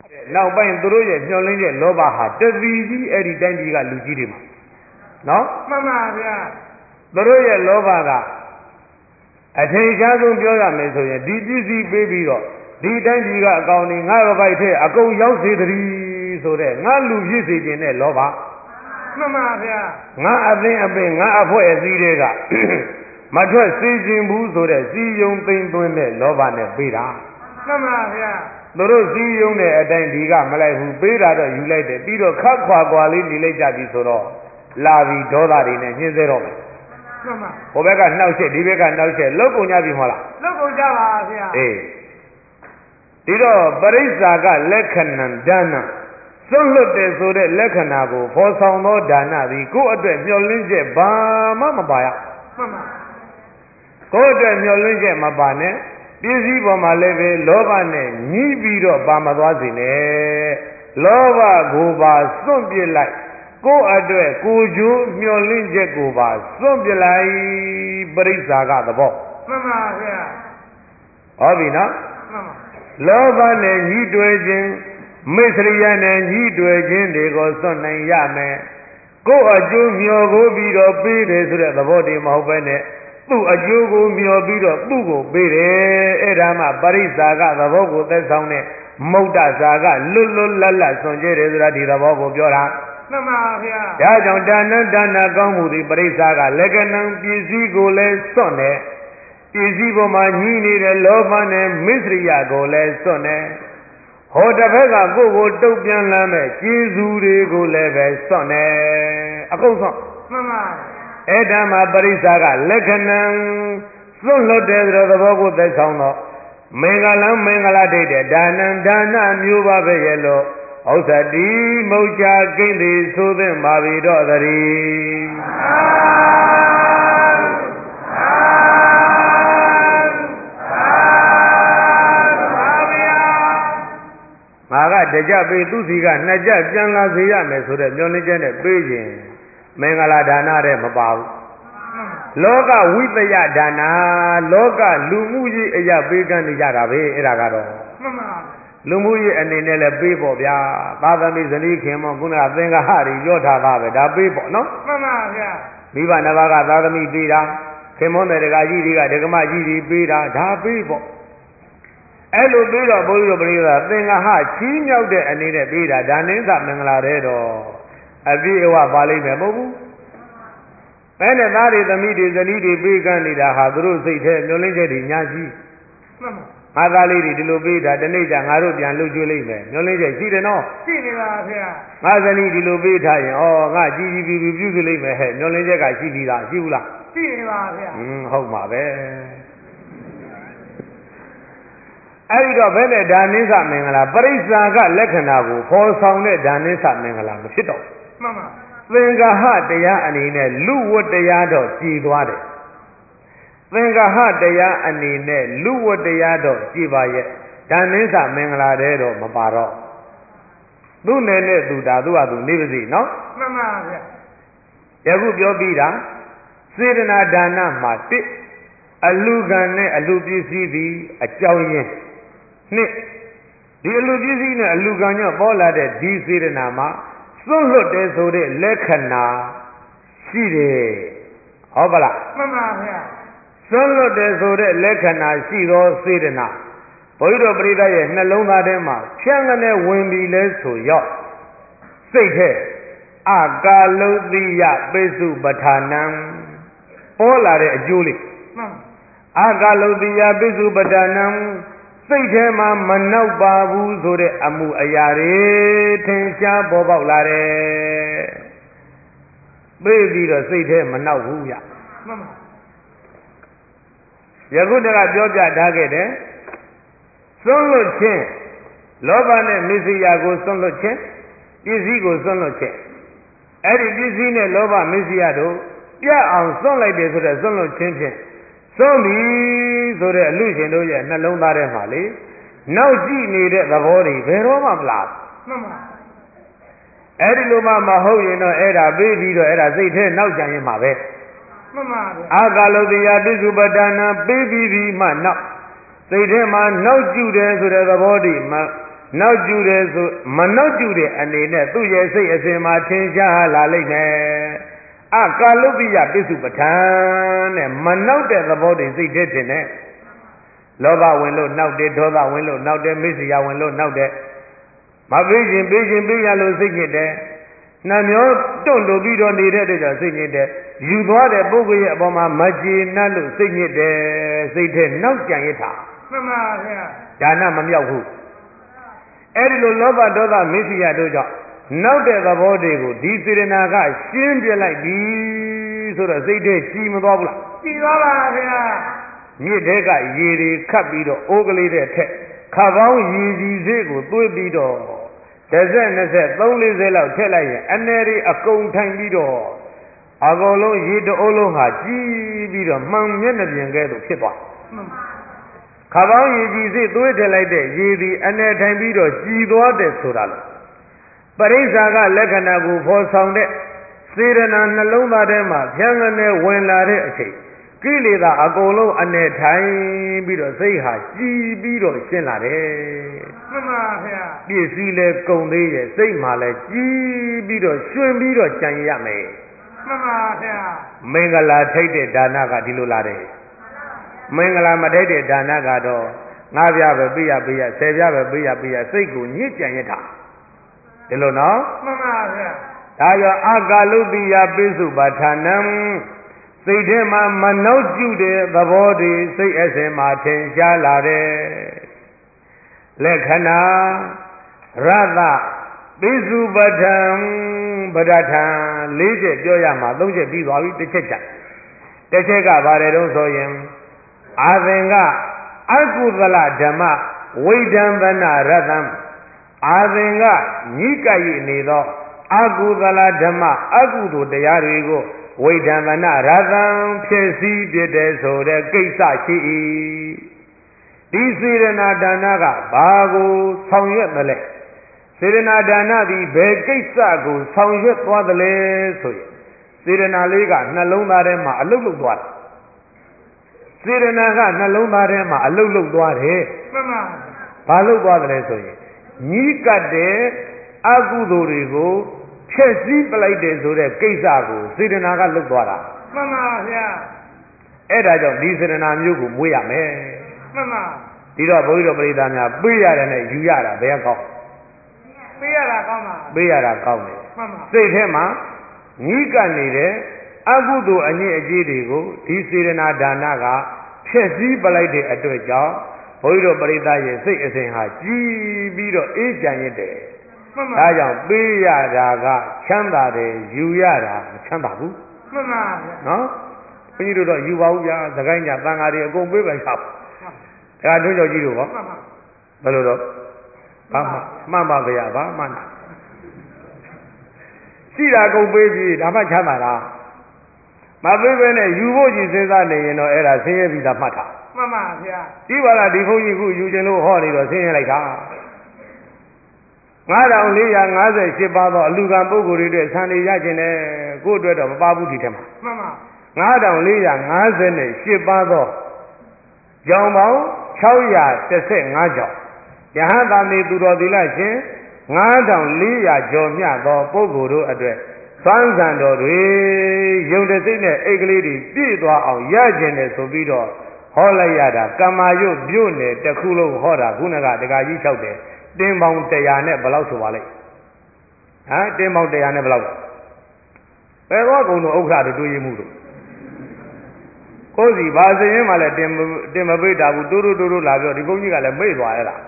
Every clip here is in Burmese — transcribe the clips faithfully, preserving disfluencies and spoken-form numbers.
နောက်ပိုင်းသူတို့ရဲ့ညှော်လင်းတဲ့လောဘဟာတသီကြီးအဲ့ဒီတိုင်းပြည်ကလူကြီးတွေမှာနော်မှန်ပါဗျာသူတို့ရဲ့လောဘကအထင်ရှားဆုံးပြောရမယ်ဆိုရင်ဒီပစ္စည်းပေးပြီးတော့ဒီတိုင်းပြည်ကအကောင်ကြီးငါ့ဘပိုက်ထဲအကုန်ရောက်စေတည်းဆိုတဲ့ငါလူဖြစ်စေခြင်းနဲ့လောဘမှန်ပါဗျာငါအသိအပင်ငါအဖွဲ့အစည်းတွေကမထွက်စေခြင်းဘူးဆိုတဲ့စီယုံသိမ့်သွင်းတဲ့လောဘနဲ့ပေးတာမှန်ပါဗျာသူတို့စီယုံတဲ့အတိုင်းဒီကမလိုက်ဘူးပေးတာတော့ယူလိုက်တယ်ပြီးတော့ခတ်ခွာခွာလေးနေလိုက်ကြပြီဆိုတော့လာပြီးဒေါသတွေနဲ့ညှင်းဆဲတော့မယ်မှန်ပါဟိုဘက်ကနှောက်ချက်ဒီဘက်ကနှောက်ချက်လုတ်ကုန်ကြပြီမဟုတ်လားလုတ်ကုန်ကြပါဗျာအေးဒီတော့ပရိစ္ဆာကလက္ခဏံဒါနစွန့်လွတ်တယ်ဆိုတဲ့လက္ခဏာကိုဖော်ဆောင်သောဒါနသည်ကိုယ့်အတွက်မျှော်လင့်ချက်ဘာမှမပါရမှန်ပါကိုယ့်အတွက်မျှော်လင့်ချက်မပါနဲ့ပစ္စည်းပေါ်မှာလည်းပဲလောဘနဲ့ညှိပြီးတော့ပါမသွားစေနဲ့လောဘကိုပါစွန့်ပစ်လိုက်ကိုယ့်အတွက်ကိုကျိုးမျှော်လင့်ချက်ကိုပါစွန့်ပစ်လိုက်ပရိစ္ဆာကသဘောမှန်ပါဗျာဟောပြီနော်မှန်ပါလောဘနဲ့ညှိတွယ်ခြင်းမိတ်ဆွေရနဲ့ညှိတွယ်ခြင်းတွေကိုစွန့်နိုင်ရမယ်ကိုယ့်အကျိုးမျှော်ကိုပြီးတော့ပေးတယ်ဆိုတဲ့သဘောတည်းမဟုတ်ပဲနဲ့သူ့အကျိုးကိုမျှော်ပြီးတော့သူ့ကိုပေးတယ်အဲ့ဒါမှပရိစ္ဆာကသဘောကိုသက်ဆောင်တဲ့မုဒ္ဒစာကလွတ်လွတ်လပ်လပ်စွန့်ကြဲတယ်ဆိုတာဒီသဘောကိုပြောတာမှန်ပါဗျာဒါကြောင့်ဒါနဒါနကောင်းမှုဒီပရိစ္ဆာကလက္ခဏံပစ္စည်းကိုလည်းစွန့်တယ်ပစ္စည်းပေါ်မှာညှိနေတဲ့လောဘနဲ့မစ္စရိယကိုလည်းစွန့်တယ်ဟောတစ်ဖက်ကကိုယ့်ကိုတုတ်ပြန်လမ်းမဲ့ကျေးဇူးတွေကိုလည်းပဲစွန့်တယ်အကုန်စွန့်မှန်ပါအဲ့ဒါမှပရိစ္ဆာကလက္ခဏံစွန့်လွတ်တဲ့သဘောကိုသက်ဆောင်တော့မင်္ဂလံမင်္ဂလာဒိဋ္ဌဒါနံဒါနမျိုးပါပဲရဲ့လို့ဥစ္စာတိမုတ်ချကိန်းသည်ဆိုသင့်ပါပြီတော့သတည်းငါကတကြပေးသူစီကနှစ်ကြပြန်လာစေရမယ်ဆိုတဲ့မျှော်လင့်ချက်နဲ့ပေးခြင်းမင်္ဂလာဒါနတဲ့မပါဘူးလောကဝိပယဒါနလောကလူမှုရေးအရာပေးကမ်းနေကြတာပဲအဲ့ဒါကတော့မှန်ပါလူမှုရေးအနေနဲ့လည်းပေးပေါ့ဗျာသာသမီဇနီးခင်မောခုနကသင်္ဃဟတွေရောထားတာပဲဒါပေးပေါ့နော်မှန်ပါဗျာမိဘနှစ်ပါးကသာသမီပေးတာခင်မောတဲ့ဒကာကြီးတွေကဒကမကြီးတွေပေးတာဒါပေးပေါ့အဲ့လိုပေးတော့ဘုန်းကြီးတို့ပရိသတ်သင်္ဃဟချီးမြှောက်တဲ့အနေနဲ့ပေးတာဒါနင်းသမင်္ဂလာတဲ့တော့အပြည့်အဝပါလိမ့်မယ်မဟုတ်ဘူးဘယ်နဲ့သားတွေသမီးတွေဇနီးတွေပေးကမ်းနေတာဟာသူတို့စိတ်ထဲမျောလင်းချက်တွေညာရှိမှန်ပါငါသားလေးတွေဒီလိုပေးတာတနေ့ကျငါတို့ပြန်လှုပ်ကျွေးလိုက်မယ်မျောလင်းချက်ရှိတယ်နော်ရှိနေပါဗျာငါဇနီးဒီလိုပေးထားရင်ဩငါကြီးကြီးပြီးပြီးပြုစုလိုက်မယ်ဟဲ့မျောလင်းချက်ကရှိပြီလားရှိဘူးလားရှိနေပါဗျာဟင်းဟုတ်ပါပဲအဲ့ဒီတော့ဘယ်နဲ့ဒါနိသမင်္ဂလာပရိစ္ဆာကလက္ခဏာကိုဖော်ဆောင်တဲ့ဒါနိသမင်္ဂလာမဖြစ်တော့မှန်ပါသင်္ဃဟတရားအနေနဲ့လူဝတ္တရားတော့ကြည်သွားတယ်သင်္ဃဟတရားအနေနဲ့လူဝတ္တရားတော့ကြည်ပါရဲ့ဒါနိသမင်္ဂလာတဲ့တော့မပါတော့သူ့နယ်နဲ့သူဒါသူ့ဟာသူနေပါစီနော်မှန်ပါဗျာယခုပြောပြီးတာစေတနာဒါနမှာတစ်အလူကံနဲ့အလူပစ္စည်းသည်အကြောင်းရင်းနှစ်ဒီအလူပစ္စည်းနဲ့အလူကံကြောင့်ပေါ်လာတဲ့ဒီစေတနာမှာစွန့်လွတ်တယ်ဆိုတဲ့လက္ခဏာရှိတယ်ဟုတ်ပါလားမှန်ပါဗျာစွန့်လွတ်တယ်ဆိုတဲ့လက္ခဏာရှိသောစေတနာဘုရားတော်ပရိသတ်ရဲ့နှလုံးသားထဲမှာဖြန့်ကနေဝင်ပြီးလဲဆိုရောက်စိတ်ထဲအကာလုတိယပိစုပဋ္ဌာနံပေါ်လာတဲ့အကျိုးလေးမှန်အာကာလုတိယပိစုပဋ္ဌာနံစိတ်ထဲမှာမနှောက်ပါဘူးဆိုတဲ့အမှုအရာတွေထင်ရှားပေါ်ပေါက်လာတယ်ပြေးပြီးတော့စိတ်ထဲမနှောက်ဘူးဗျမှန်ပါယခုတကပြောပြထားခဲ့တယ်စွန့်လွတ်ခြင်းလောဘနဲ့မစ္စရိယကိုစွန့်လွတ်ခြင်းပစ္စည်းကိုစွန့်လွတ်ခြင်းအဲ့ဒီပစ္စည်းနဲ့လောဘမစ္စရိယတို့ပြအောင်စွန့်လိုက်တယ်ဆိုတဲ့စွန့်လွတ်ခြင်းဖြင့်စွန့်ပြီဆိုတဲ့အလူရှင်တို့ရဲ့နှလုံးသားထဲမှာလေနောက်ကြည့်နေတဲ့သဘောတွေဘယ်တော့မှမလားမှန်ပါအဲ့ဒီလိုမှမဟုတ်ရင်တော့အဲ့ဒါပြီးပြီးတော့အဲ့ဒါစိတ်ထဲနောက်ကြရင်မှာပဲမှန်ပါဗျာအာကာလုတိယပိစုပဋ္ဌာနာပြီးပြီးပြီးမှနောက်စိတ်ထဲမှာနောက်ကျတယ်ဆိုတဲ့သဘောတည်းမှနောက်ကျူတယ်ဆိုမနောက်ကျူတဲ့အနေနဲ့သူ့ရဲ့စိတ်အစဉ်မှာထင်ရှားလာလိမ့်မယ်အကာလုပိယပိစုပဋ္ဌာန်တဲ့မနောက်တဲ့သဘောတည်းစိတ်ထဲထင်တယ်လောဘဝင်လို့နောက်တယ်ဒေါသဝင်လို့နောက်တယ်မိစ္ဆာဝင်လို့နောက်တယ်မပေးခြင်းပေးခြင်းပေးရလို့စိတ်ညစ်တယ်နှမျိုးတွန့်လို့ပြီးတော့နေတဲ့တဲ့ကြောင့်စိတ်ညစ်တယ်ယူသွားတဲ့ပုဂ္ဂိုလ်ရဲ့အပေါ်မှာမကျေနပ်လို့စိတ်ညစ်တယ်စိတ်ထဲနောက်ကြံရတာမှန်ပါဗျာဒါနမမြောက်ဘူးအဲ့ဒီလိုလောဘဒေါသမိစ္ဆာတို့ကြောင့်နောက်တဲ့သဘောတွေကိုဒီစေရနာကရှင်းပြလိုက်ပြီဆိုတော့စိတ်ထဲကြည်မသွားဘူးလားကြည်သွားပါဗျာမြစ်ထဲကရေတွေခတ်ပြီးတော့အိုးကလေးတဲ့ထက်ခါပေါင်းရေကြီးစေးကိုသွေးပြီးတော့တစ်ဆက်နှစ်ဆက်သုံးလေးဆက်လောက်ထည့်လိုက်ရင်အနေရီအကုန်ထိုင်ပြီးတော့အကုန်လုံးရေတအိုးလုံးဟာကြီးပြီးတော့မှန်မျက်နှာပြင်ကဲသို့ဖြစ်သွားခါပေါင်းရေကြီးစေးသွေးထည့်လိုက်တဲ့ရေဒီအနေထိုင်ပြီးတော့ကြီးသွားတယ်ဆိုတာလို့ပရိစ္ဆာကလက္ခဏာကိုဖော်ဆောင်တဲ့စေရနာနှလုံးသားထဲမှာဖြန်းကနေဝင်လာတဲ့အချိန်ကိလေသာအကုန်လုံးအနေထိုင်ပြီးတော့စိတ်ဟာကြည်ပြီးတော့ရှင်းလာတယ်မှန်ပါဗျာပြည့်စည်လဲကုန်သေးရဲ့စိတ်မှလည်းကြည်ပြီးတော့ရွှင်ပြီးတော့ကြံရမယ်မှန်ပါဗျာမင်္ဂလာထိတ်တဲ့ဒါနကဒီလိုလာတယ်မင်္ဂလာမထိတ်တဲ့ဒါနကတော့ငါးပြားပဲပေးရပေးရဆယ်ပြားပဲပေးရပေးရစိတ်ကိုညစ်ကြံရတာဒီလိုနော်မှန်ပါဗျာဒါကြောင့်အာကာလုတိယပိစုပဋ္ဌာနံစိတ်ထဲမှာမနှောက်ကျတဲ့သဘောတွေစိတ်အစဉ်မှာထင်ရှားလာတယ်လက္ခဏာရသပိစုပဋ္ဌံပဋ္ဌာန်လေးချက်ပြောရမှာသုံးချက်ပြီးသွားပြီတစ်ချက်ချက်တစ်ချက်ကပါတယ်တော့ဆိုရင်အာသင်ကအကုသလဓမ္မဝိဒံဗနာရသံအာသင်ကညိကပ်ရနေသောအကုသလဓမ္မအကုသိုလ်တရားတွေကိုဝိဓမ္မနာရသံဖြစ်စည်းဖြစ်တဲ့ဆိုတဲ့ကိစ္စရှိ၏ဒီစေရနာဒါနကဘာကိုဆောင်ရွက်သလဲစေရနာဒါနသည်ဘယ်ကိစ္စကိုဆောင်ရွက်သွားသလဲဆိုရင်စေရနာလေးကနှလုံးသားထဲမှာအလုတ်လုတ်သွားတယ်စေရနာကနှလုံးသားထဲမှာအလုတ်လုတ်သွားတယ်မှန်ပါဘာလုတ်သွားသလဲဆိုရင်ညီးကတ်တဲ့အကုသိုလ်တွေကိုဖြည့်ဆည်းပလိုက်တယ်ဆိုတဲ့ကိစ္စကိုစေတနာကလွတ်သွားတာမှန်ပါဗျာအဲ့ဒါကြောင့်ဒီစေတနာမျိုးကိုမွေးရမယ်မှန်ပါဒီတော့ဘုန်းကြီးတို့ပရိသတ်များပေးရတယ်နဲ့ယူရတာဘယ်ကောင်းပေးရတာကောင်းပါပေးရတာကောင်းတယ်မှန်ပါစိတ်ထဲမှာညှိကပ်နေတဲ့အကုသိုလ်အညစ်အကြေးတွေကိုဒီစေတနာဒါနကဖြည့်ဆည်းပလိုက်တဲ့အတွက်ကြောင့်ဘုန်းကြီးတို့ပရိသတ်ရဲ့စိတ်အစဉ်ဟာကြီးပြီးတော့အေးကြံရတဲ့ဒါကြောင့်ပေးရတာကချမ်းသာတယ်ယူရတာမချမ်းသာဘူးမှန်ပါဗျာနော်ဘုန်းကြီးတို့တော့ယူပါဘူးဗျာသခိုင်းညာတန်ဃာတွေအကုန်ပေးပဲချောက်ဒါကတို့ကြောင့်ကြီးတို့ဟောမှန်ပါဘယ်လိုတော့ဘာမှမှန်ပါဗျာဘာမှန်ရှိတာကုန်ပေးပြီဒါမှချမ်းသာလားမပေးဘဲနဲ့ယူဖို့ကြီးစဉ်းစားနေရင်တော့အဲ့ဒါဆင်းရဲပြီးသားမှတ်တာမှန်ပါဗျာဒီပါလားဒီဘုန်းကြီးခုယူခြင်းလို့ဟောနေတော့ဆင်းရဲလိုက်တာငါးထောင်လေးရာငါးဆယ်ရှစ်ပါးသောအလူကံပုဂ္ဂိုလ်တွေအတွက်ဆံနေရခြင်းနဲ့ကိုယ့်အတွက်တော့မပါဘူးဒီထက်မှာမှန်ပါငါးထောင်လေးရာငါးဆယ်နဲ့ရှစ်ပါးသောကြောင်ပေါင်းခြောက်ရာတစ်ဆယ်ငါးကြောင်ယဟန်သာမေသူတော်သီလရှင်ငါးထောင်လေးရာကျော်မြတ်သောပုဂ္ဂိုလ်တို့အတွက်သွမ်းဆံတော်တွေယုံတစိတ်နဲ့အိတ်ကလေးတွေပြည့်သွားအောင်ရခြင်းနဲ့ဆိုပြီးတော့ဟောလိုက်ရတာကမ္မာယုတ်ပြုတ်နဲ့တစ်ခုလုံးဟောတာခုနကတက္ကကြီးလျှောက်တယ်တင်းပေါင်းတရားနဲ့ဘယ်လောက်ဆိုပါလိမ့်ဟမ်တင်းပေါင်းတရားနဲ့ဘယ်လောက်ဘယ်တော့ကုန်တော့ဥက္ခရာတို့တွေးရမှုတို့ကိုယ်စီဘာစရင်မှလည်းတင်တင်မပိတ်တာဘူးတိုးတိုးတိုးတိုးလာပြောဒီဘုန်းကြီးကလည်းမိတ်သွားရတာ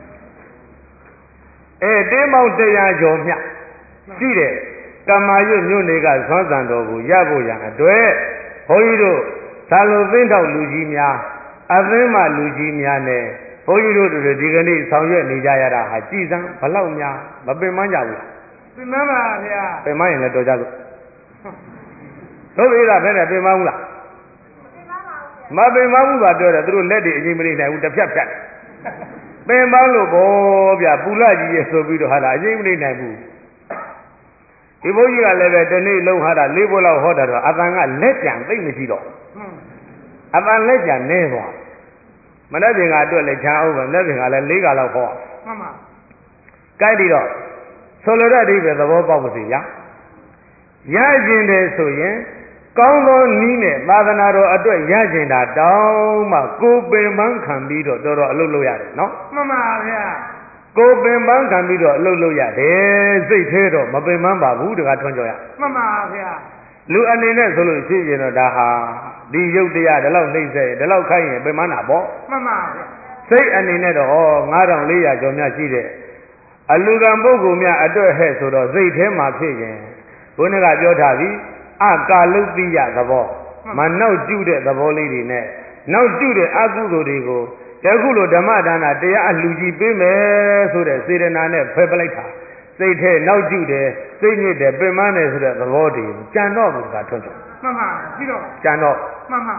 အဲတင်းပေါင်းတရားကျော်မြရှိတယ်ကမ္မာရွတ်မြို့နယ်ကသွမ်းဆံတော်ကိုရဖို့ရန်အတွက်ဘုန်းကြီးတို့သာလုံသိန်းတော်လူကြီးများအသင်းမှလူကြီးများနဲ့ဘုန်းကြီးတို့တို့ဒီကနေ့ဆောင်ရွက်နေကြရတာဟာကြည်စမ်းဘလောက်များမပင်မကြဘူးပင်မပါဗျာပင်မရင်လည်းတော်ကြစို့တို့သေးတာဘယ်နဲ့ပင်မဘူးလားမပင်မဘူးပါပြောတယ်သူတို့လက်တွေအရင်မနေနိုင်ဘူးတစ်ဖြတ်ဖြတ်ပင်မလို့ဘောဗျာပူလာကြီးရဲ့ဆိုပြီးတော့ဟာလားအရင်မနေနိုင်ဘူးဒီဘုန်းကြီးကလည်းပဲဒီနေ့လုံးဟာတာလေးဘုလောက်ဟောတာတော့အတန်ကလက်ကြံသိမ့်မရှိတော့အတန်လက်ကြံနေသွားမနေ့ပြင်ကအတွက်လည်းချမ်းအောင်ပဲမနေ့ပြင်ကလည်းလေးကလောက်ဟောမှန်ပါကိုက်ပြီးတော့ဆိုလိုတဲ့အဓိပ္ပာယ်သဘောပေါက်ပါစေဗျာရကျင်တယ်ဆိုရင်ကောင်းသောနည်းနဲ့သာသနာတော်အတွက်ရကျင်တာတောင်းမှကိုပင်ပန်းခံပြီးတော့တော်တော်အလုပ်လုပ်ရတယ်နော်မှန်ပါဗျာကိုပင်ပန်းခံပြီးတော့အလုပ်လုပ်ရတယ်စိတ်သေးတော့မပင်ပန်းပါဘူးတကားထွန်းကြော်ရမှန်ပါဗျာလူအနေနဲ့ဆိုလို့ရှိရင်တော့ဒါဟာဒီရုပ်တရားဒီလောက်နှိမ့်ဆက်ဒီလောက်ခိုင်းရင်ပင်ပန်းတာပေါ့မှန်ပါဗျာစိတ်အနေနဲ့တော့ဟောငါးထောင်လေးရာကျော်များရှိတဲ့အလူကံပုဂ္ဂိုလ်များအတွက်ဟဲ့ဆိုတော့စိတ်ထဲမှာဖြစ်ရင်ဘုန်းကပြောထားပြီအကာလုတ်တိယသဘောမနောက်ကျတဲ့သဘောလေးတွေနဲ့နောက်ကျတဲ့အကုသိုလ်တွေကိုတခုလိုဓမ္မဒါနတရားအလှကြီးပေးမယ်ဆိုတဲ့စေတနာနဲ့ဖယ်ပလိုက်တာစိတ်ထဲနောက်ကျတယ်စိတ်ညစ်တယ်ပင်မတယ်ဆိုတဲ့သဘောတွေကြံတော့ဘူးကထွန်းတယ်မှန်ပါပြီးတော့ကြံတော့မှန်ပါ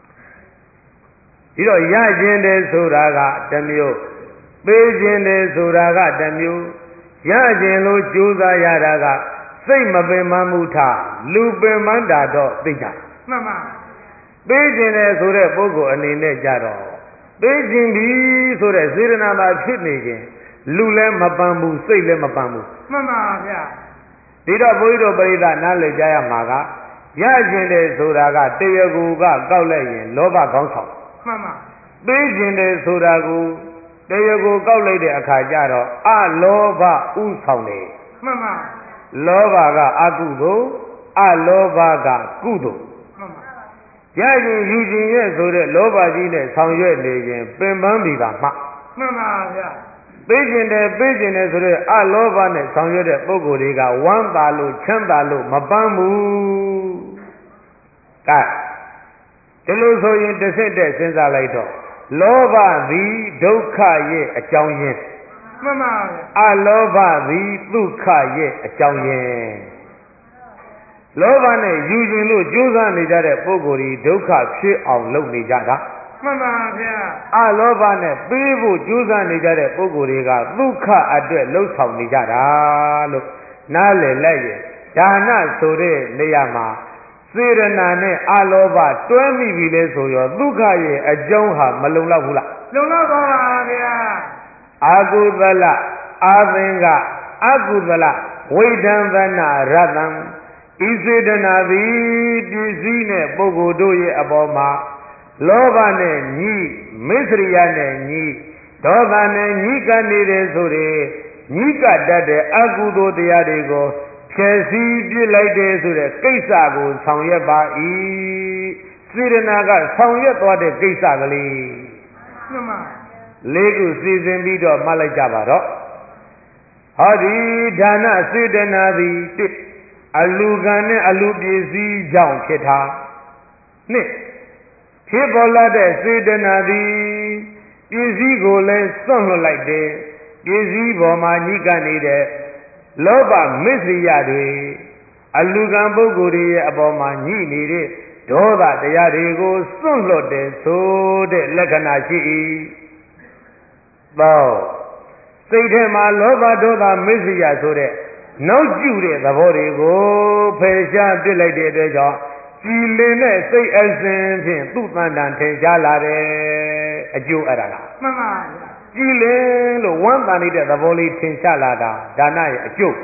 ဒီတော့ရခြင်းတယ်ဆိုတာကတစ်မျိုးပေးခြင်းတယ်ဆိုတာကတစ်မျိုးရခြင်းလို့ကြိုးစားရတာကစိတ်မပင်မမှုထားလူပင်မတာတော့သိကြမှန်ပါပေးခြင်းတယ်ဆိုတဲ့ပုဂ္ဂိုလ်အနေနဲ့ကြတော့ပေးခြင်းဒီဆိုတဲ့စေတနာမှာဖြစ်နေခြင်းလူလည်းမပန်းဘူးစိတ်လည်းမပန်းဘူးမှန်ပါဗျာဒီတော့ဘုရားတော်ပရိသတ်နားလည်ကြရမှာကရခြင်းတယ်ဆိုတာကတရကူကကောက်လိုက်ရင်လောဘကောင်းဆောင်မှန်ပါပေးခြင်းတယ်ဆိုတာကိုတရကူကောက်လိုက်တဲ့အခါကျတော့အလောဘဥဆောင်တယ်မှန်ပါလောဘကအကုသိုလ်အလောဘကကုသိုလ်မှန်ပါရခြင်းယူခြင်းရဲ့ဆိုတဲ့လောဘကြီးနဲ့ဆောင်ရွက်နေရင်ပင်ပန်းပြီပါမှမှန်ပါဗျာပေးခြင်းတယ်ပေးခြင်းတယ်ဆိုတဲ့အလောဘနဲ့ဆောင်ရွက်တဲ့ပုဂ္ဂိုလ်တွေကဝမ်းသာလို့ချမ်းသာလို့မပန်းဘူးကဲဒီလိုဆိုရင်တစ်ဆက်တည်းစဉ်းစားလိုက်တော့လောဘသည်ဒုက္ခရဲ့အကြောင်းရင်းမှန်ပါဗျာအလောဘသည်ဒုက္ခရဲ့အကြောင်းရင်းလောဘနဲ့ယူခြင်းလို့ကြိုးစားနေကြတဲ့ပုဂ္ဂိုလ်ဒီဒုက္ခဖြစ်အောင်လုပ်နေကြတာမှန်ပါဗျာအလောဘနဲ့ပေးဖို့ကြိုးစားနေကြတဲ့ပုဂ္ဂိုလ်တွေကဒုက္ခအတွက်လှုပ်ဆောင်နေကြတာလို့နားလည်လိုက်ရင်ဒါနဆိုတဲ့နေရာမှာစေရနာနဲ့အလောဘတွဲမိပြီလေဆိုရောဒုက္ခရဲ့အကြောင်းဟာမလုံလောက်ဘူးလားလုံလောက်ပါပါဗျာအာကုသလအာသင်္ကအကုသလဝိဒံသနာရတံဤစေတနာသည်ပစ္စည်းနဲ့ပုဂ္ဂိုလ်တို့ရဲ့အပေါ်မှာလောဘနဲ့ညီမစ္စရိယနဲ့ညီဒေါသနဲ့ညီကနေတယ်ဆိုတဲ့ညီကတတ်တဲ့အကုသိုလ်တရားတွေကိုဖြည့်ဆည်းပြစ်လိုက်တယ်ဆိုတဲ့ကိစ္စကိုဆောင်ရွက်ပါ၏စေတနာကဆောင်ရွက်သွားတဲ့ကိစ္စကလေးမှန်ပါလေးခုစီစဉ်ပြီးတော့မှတ်လိုက်ကြပါတော့ဟောဒီဒါနစေတနာသည်တစ်အလူကံနဲ့အလူပစ္စည်းကြောင့်ဖြစ်တာနှစ်ဖြစ်ပေါ်လာတဲ့စေတနာသည်ပစ္စည်းကိုလည်းစွန့်လွတ်လိုက်တယ်ပစ္စည်းပေါ်မှာညှိကပ်နေတဲ့လောဘမစ္စရိယတွေအလူကံပုဂ္ဂိုလ်တွေရဲ့အပေါ်မှာညှိနေတဲ့ဒေါသတရားတွေကိုစွန့်လွတ်တယ်ဆိုတဲ့လက္ခဏာရှိ၏သောစိတ်ထဲမှာလောဘဒေါသမစ္စရိယဆိုတဲ့နောက်ကျတဲ့သဘောတွေကိုဖယ်ရှားပြစ်လိုက်တဲ့အတွက်ကြောင့်ကြည်လင်တဲ့စိတ်အစဉ်ဖြင့်သူ့တန်တန်ထင်ရှားလာတယ်အကျိုးအဲ့ဒါကမှန်ပါကြည်လင်လို့ဝမ်းသာနေတဲ့သဘောလေးထင်ရှားလာတာဒါနရဲ့အကျိုး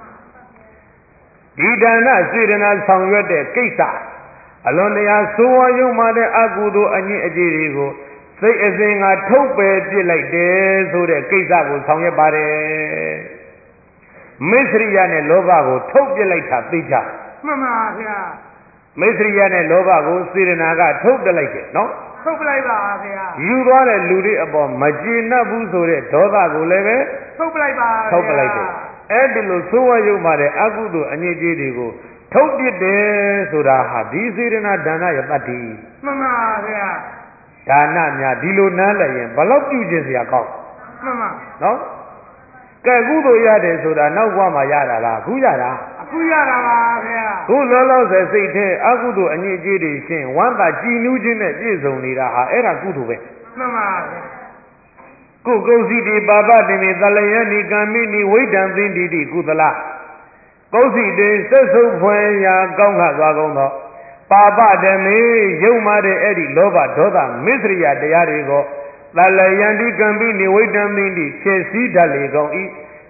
ဒီဒါနစေတနာဆောင်ရွက်တဲ့ကိစ္စအလွန်တရာဆိုးဝါးယုံမှတဲ့အကုသိုလ်အညစ်အကြေးတွေကိုစိတ်အစဉ်ကထုတ်ပယ်ပြစ်လိုက်တယ်ဆိုတဲ့ကိစ္စကိုဆောင်ရွက်ပါတယ်မစ္စရိယနဲ့လောဘကိုထုတ်ပြစ်လိုက်တာသိကြမှန်ပါဗျာမစ္စရိယနဲ့လောဘကိုစေရနာကထုတ်ပြလိုက်တယ်နော်ထုတ်ပြလိုက်ပါဗျာယူသွားတဲ့လူတွေအပေါ်မကျေနပ်ဘူးဆိုတဲ့ဒေါသကိုလည်းပဲထုတ်ပြလိုက်ပါဗျာထုတ်ပြလိုက်တယ်အဲ့ဒီလိုသိုးဝါရုံပါတဲ့အကုသိုလ်အညစ်အကြေးတွေကိုထုတ်ပြစ်တယ်ဆိုတာဟာဒီစေရနာဒါနရဲ့တတ္တိမှန်ပါဗျာဒါနများဒီလိုနားလည်ရင်ဘလောက်ပြုခြင်းစရာကောင်းမှန်ပါနော်ကဲကုသိုလ်ရတယ်ဆိုတာနောက်ဘဝမှာရတာလားအခုရတာအခုရတာပါဗျာခုလောလောဆယ်စိတ်ထဲအကုသိုလ်အညစ်အကြေးတွေရှင်းဝမ်းသာကြည်နူးခြင်းနဲ့ပြည့်စုံနေတာဟာအဲ့ဒါကုသိုလ်ပဲမှန်ပါဗျာကုကုစီတိပါပတိမေသလယနိကံမိနိဝိဒံသင်္တိတိကုသလကုစီတေဆက်ဆုပ်ဖွယ်ရာကောင်းခါသွားကုန်သောပါပတမေယုံမာတဲ့အဲ့ဒီလောဘဒေါသမစ္စရိယတရားတွေကိုသလယန္တိကံပိနိဝိတံသင်္တိဖြည့်စည်းတတ်လေကုန်၏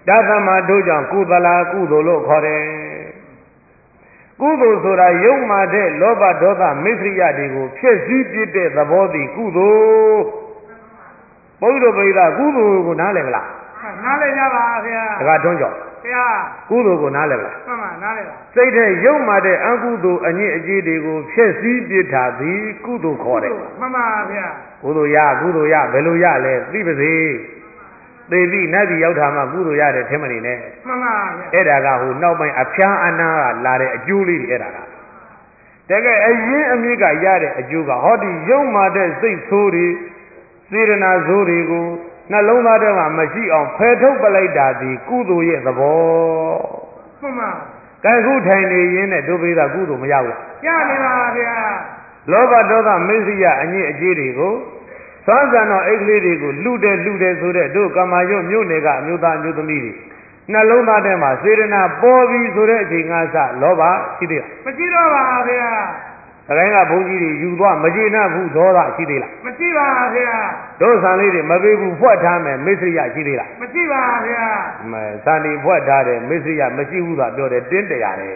ဒါသမတို့ကြောင့်ကုသလာကုသိုလ်လို့ခေါ်တယ်ကုသိုလ်ဆိုတာယုံမာတဲ့လောဘဒေါသမိစ္ဆရိယတွေကိုဖျက်ဆီးပြစ်တဲ့သဘောတည်ကုသိုလ်ဘုရားတို့ပိဋကကုသိုလ်ကိုနားလည်မလားနားလည်ကြပါဗျာတခါတွန်းကြောဘုရားကုသိုလ်ကိုနားလည်မလားမှန်ပါနားလည်ပါစိတ်ထဲယုံမာတဲ့အကုသိုလ်အညစ်အကြေးတွေကိုဖျက်ဆီးပြစ်တာသည်ကုသိုလ်ခေါ်တယ်မှန်ပါဗျာကုသိုလ်ရကုသိုလ်ရဘယ်လိုရလဲသိပါစေသေပြီနတ်ပြည်ရောက်တာမှကုသိုလ်ရတယ်ထင်မနေနဲ့မှန်ပါဗျာအဲ့ဒါကဟိုနောက်ပိုင်းအဖျားအနာကလာတဲ့အကျိုးလေးတွေအဲ့ဒါကတကယ်အရင်အမြစ်ကရတဲ့အကျိုးကဟောဒီယုံမာတဲ့စိတ်ဆိုးတွေစေရနာဆိုးတွေကိုနှလုံးသားထဲမှာမရှိအောင်ဖယ်ထုတ်ပလိုက်တာဒီကုသိုလ်ရဲ့သဘောမှန်ပါကဲခုထိုင်နေရင်းနဲ့ဒုပိသကုသိုလ်မရဘူးရနေပါဗျာလောဘဒေါသမိစ္ဆယအညစ်အကြေးတွေကိုသောဇန်တော်အိတ်ကလေးတွေကိုလူတယ်လူတယ်ဆိုတဲ့တို့ကမာယုတ်မြို့နယ်ကအမျိုးသားအမျိုးသမီးတွေနှလုံးသားထဲမှာစေရနာပေါ်ပြီဆိုတဲ့အချိန်ကစလောဘရှိသေးလားမရှိတော့ပါဗျာတခိုင်းကဘုန်းကြီးတွေယူသွားမကျေနပ်ဘူးဒေါသရှိသေးလားမရှိပါဗျာတို့ဆံလေးတွေမပေးဘူးဖွက်ထားမယ်မိစ္ဆယရှိသေးလားမရှိပါဗျာမဲဇာတိဖွက်ထားတယ်မိစ္ဆယမရှိဘူးသာပြောတယ်တင်းတရားတယ်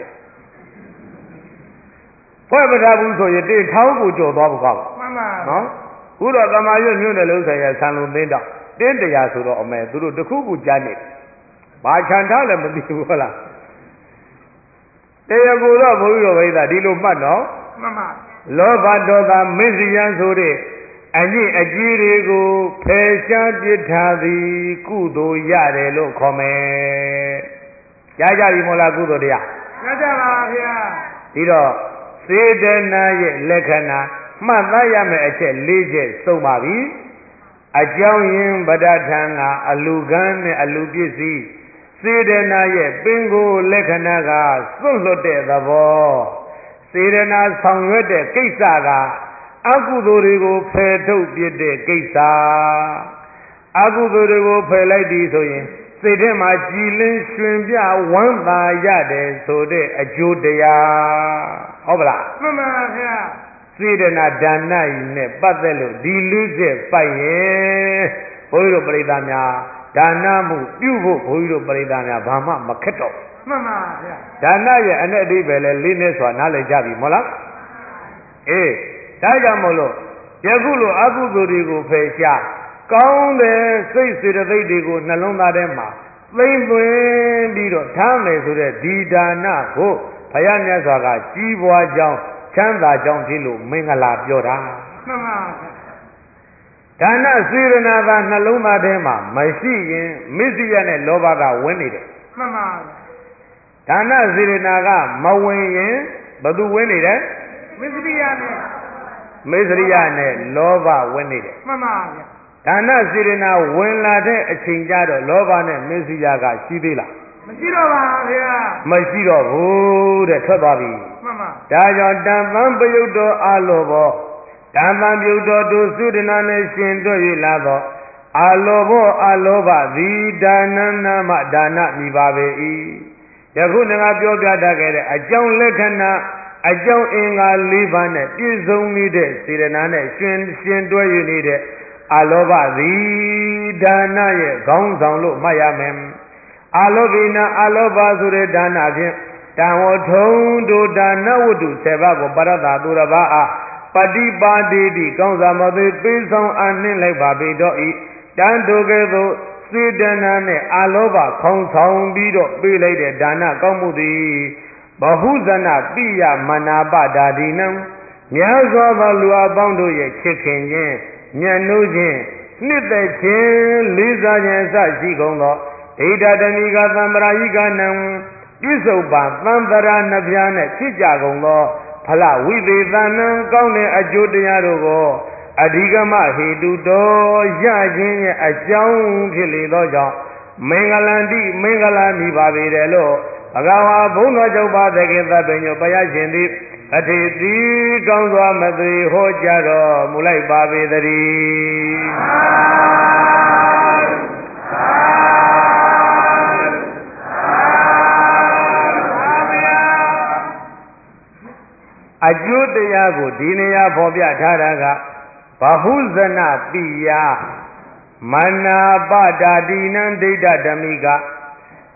ဖွက်မထားဘူးဆိုရင်တင်းထောင်းကိုကြော်သွားဖို့ကောင်းမှန်ပါနော်ခုတော့ကမာရွတ်မြို့နယ်လုံးဆိုင်ရာဆံလုံးသိန်းတော့တင်းတရားဆိုတော့အမဲသူတို့တခုခုကြားနေဘာခြံထားလည်းမသိဘူးဟုတ်လားတရားကိုတော့ဘုန်းကြီးတော်ဘိသာဒီလိုမှတ်တော့မှန်ပါလောဘဒေါသမိစ္ဆယဆိုတဲ့အညစ်အကြေးတွေကိုဖယ်ရှားပြစ်ထားသည်ကုသိုလ်ရတယ်လို့ခေါ်မယ်ကြားကြပြီမို့လားကုသိုလ်တရားကြားကြပါဗျာဒီတော့စေတနာရဲ့လက္ခဏာမှတ်သားရမယ့်အချက်၄ချက်စုံပါပြီအကြောင်းရင်းဗဒထံကအလူကန်းနဲ့အလူပစ္စည်းစေတနာရဲ့ပင်ကိုလက္ခဏာကစွန့်လွတ်တဲ့သဘောစေတနာဆောင်ရွက်တဲ့ကိစ္စကအကုသိုလ်တွေကိုဖယ်ထုတ်ပြတဲ့ကိစ္စအကုသိုလ်တွေကိုဖယ်လိုက်ပြီဆိုရင်စိတ်ထဲမှာကြည်လင်းရွှင်ပြဝမ်းသာရတယ်ဆိုတဲ့အကျိုးတရားဟုတ်ပလားမှန်ပါဗျာစေတနာဒါနနဲ့ပတ်သက်လို့ဒီလူချက်ပိုက်ရင်ဘုန်းကြီးတို့ပရိသတ်များဒါနမှုပြုဖို့ဘုန်းကြီးတို့ပရိသတ်များဘာမှမခက်တော့မှန်ပါဗျာဒါနရဲ့အ내အဓိပ္ပာယ်လဲလေးနဲ့ဆိုတာနားလည်ကြပြီမဟုတ်လားအေးဒါကြောင့်မို့လို့ယခုလိုအကုသိုလ်တွေကိုဖယ်ရှားကောင်းတဲ့စိတ်စေတသိက်တွေကိုနှလုံးသားထဲမှာသိမ့်သွင်းပြီးတော့ထားမယ်ဆိုတဲ့ဒီဒါနကိုဘုရားမြတ်စွာကကြီးပွားကြောင်းချမ်းသာကြောင်းဖြစ်လို့မင်္ဂလာပြောတာမှန်ပါဗျာဒါနစေရနာသာနှလုံးသားထဲမှာမရှိရင်မစ္စည်းရနဲ့လောဘကဝင်နေတယ်မှန်ပါဗျာဒါနစေရနာကမဝင်ရင်ဘသူဝင်နေတယ်မစ္စည်းရနဲ့မစ္စရိယနဲ့လောဘဝင်နေတယ်မှန်ပါဗျာဒါနစေရနာဝင်လာတဲ့အချိန်ကျတော့လောဘနဲ့မစ္စရိယကရှိသေးလားမရှိတော့ပါဗျာမရှိတော့ဘူးတဲ့ထွက်သွားပြီမှန်ပါဒါကြောင့်တံပံပယုတ်တော်အလောဘောတံပံပယုတ်တော်တို့သုဒနာနဲ့ရှင်တွေ့ရလာသောအလောဘောအလောဘသည်ဒါနနာမဒါနမိပါပေ၏ယခုငါပြောပြတတ်ခဲ့တဲ့အကြောင်းလက္ခဏာအကြောင်းအင်္ဂါ၄ပါးနဲ့ပြည့်စုံနေတဲ့စေတနာနဲ့ရှင်ရှင်တွဲရနေတဲ့အလောဘသည်ဒါနရဲ့ခေါင်းဆောင်လို့မှတ်ရမယ်အလောဘိနာအလောဘဆိုတဲ့ဒါနဖြင့်တံဝထုံတို့ဒါနဝတ္ထုဆယ်ပါးကိုပရတ္တသူတစ်ပါးအားပฏิပါတိတိကောင်းစွာမသွေပေးဆောင်အနှင်းလိုက်ပါပေတော့ဤတန်တို့ကဲ့သို့စေတနာနဲ့အလောဘခေါင်းဆောင်ပြီးတော့ပေးလိုက်တဲ့ဒါနကောင်းမှုသည်ဘဟုဇနပိယမနာပဒါဒီနံများစွာသောလူအပေါင်းတို့ရဲ့ချစ်ခင်ခြင်းညံ့နိုးခြင်းနှစ်သက်ခြင်းလေးစားခြင်းအစရှိကုန်သောဒိဋ္ဌတဏိကသံပရာယိကနံပြစ္ဆုတ်ပါသံတရာနှပြားနဲ့ဖြစ်ကြကုန်သောဖလဝိသေသနံကောင်းတဲ့အကျိုးတရားတို့ကိုအဓိကမဟေတုတော်ရခြင်းရဲ့အကြောင်းဖြစ်လေသောကြောင့်မင်္ဂလန္တိမင်္ဂလာမိပါပေတယ်လို့ဘဂဝါဘုန်းတော်ချုပ်ပါသခင်သဗ္ဗညုပယရှင်သည်အထေတိကောင်းစွာမသွေဟောကြားတော်မူလိုက်ပါပေသတည်းအကျိုးတရားကိုဒီနေရာဖော်ပြထားတာကဘဟုဇနပိယမနာပတာတိနံဒိဋ္ဌဓမိက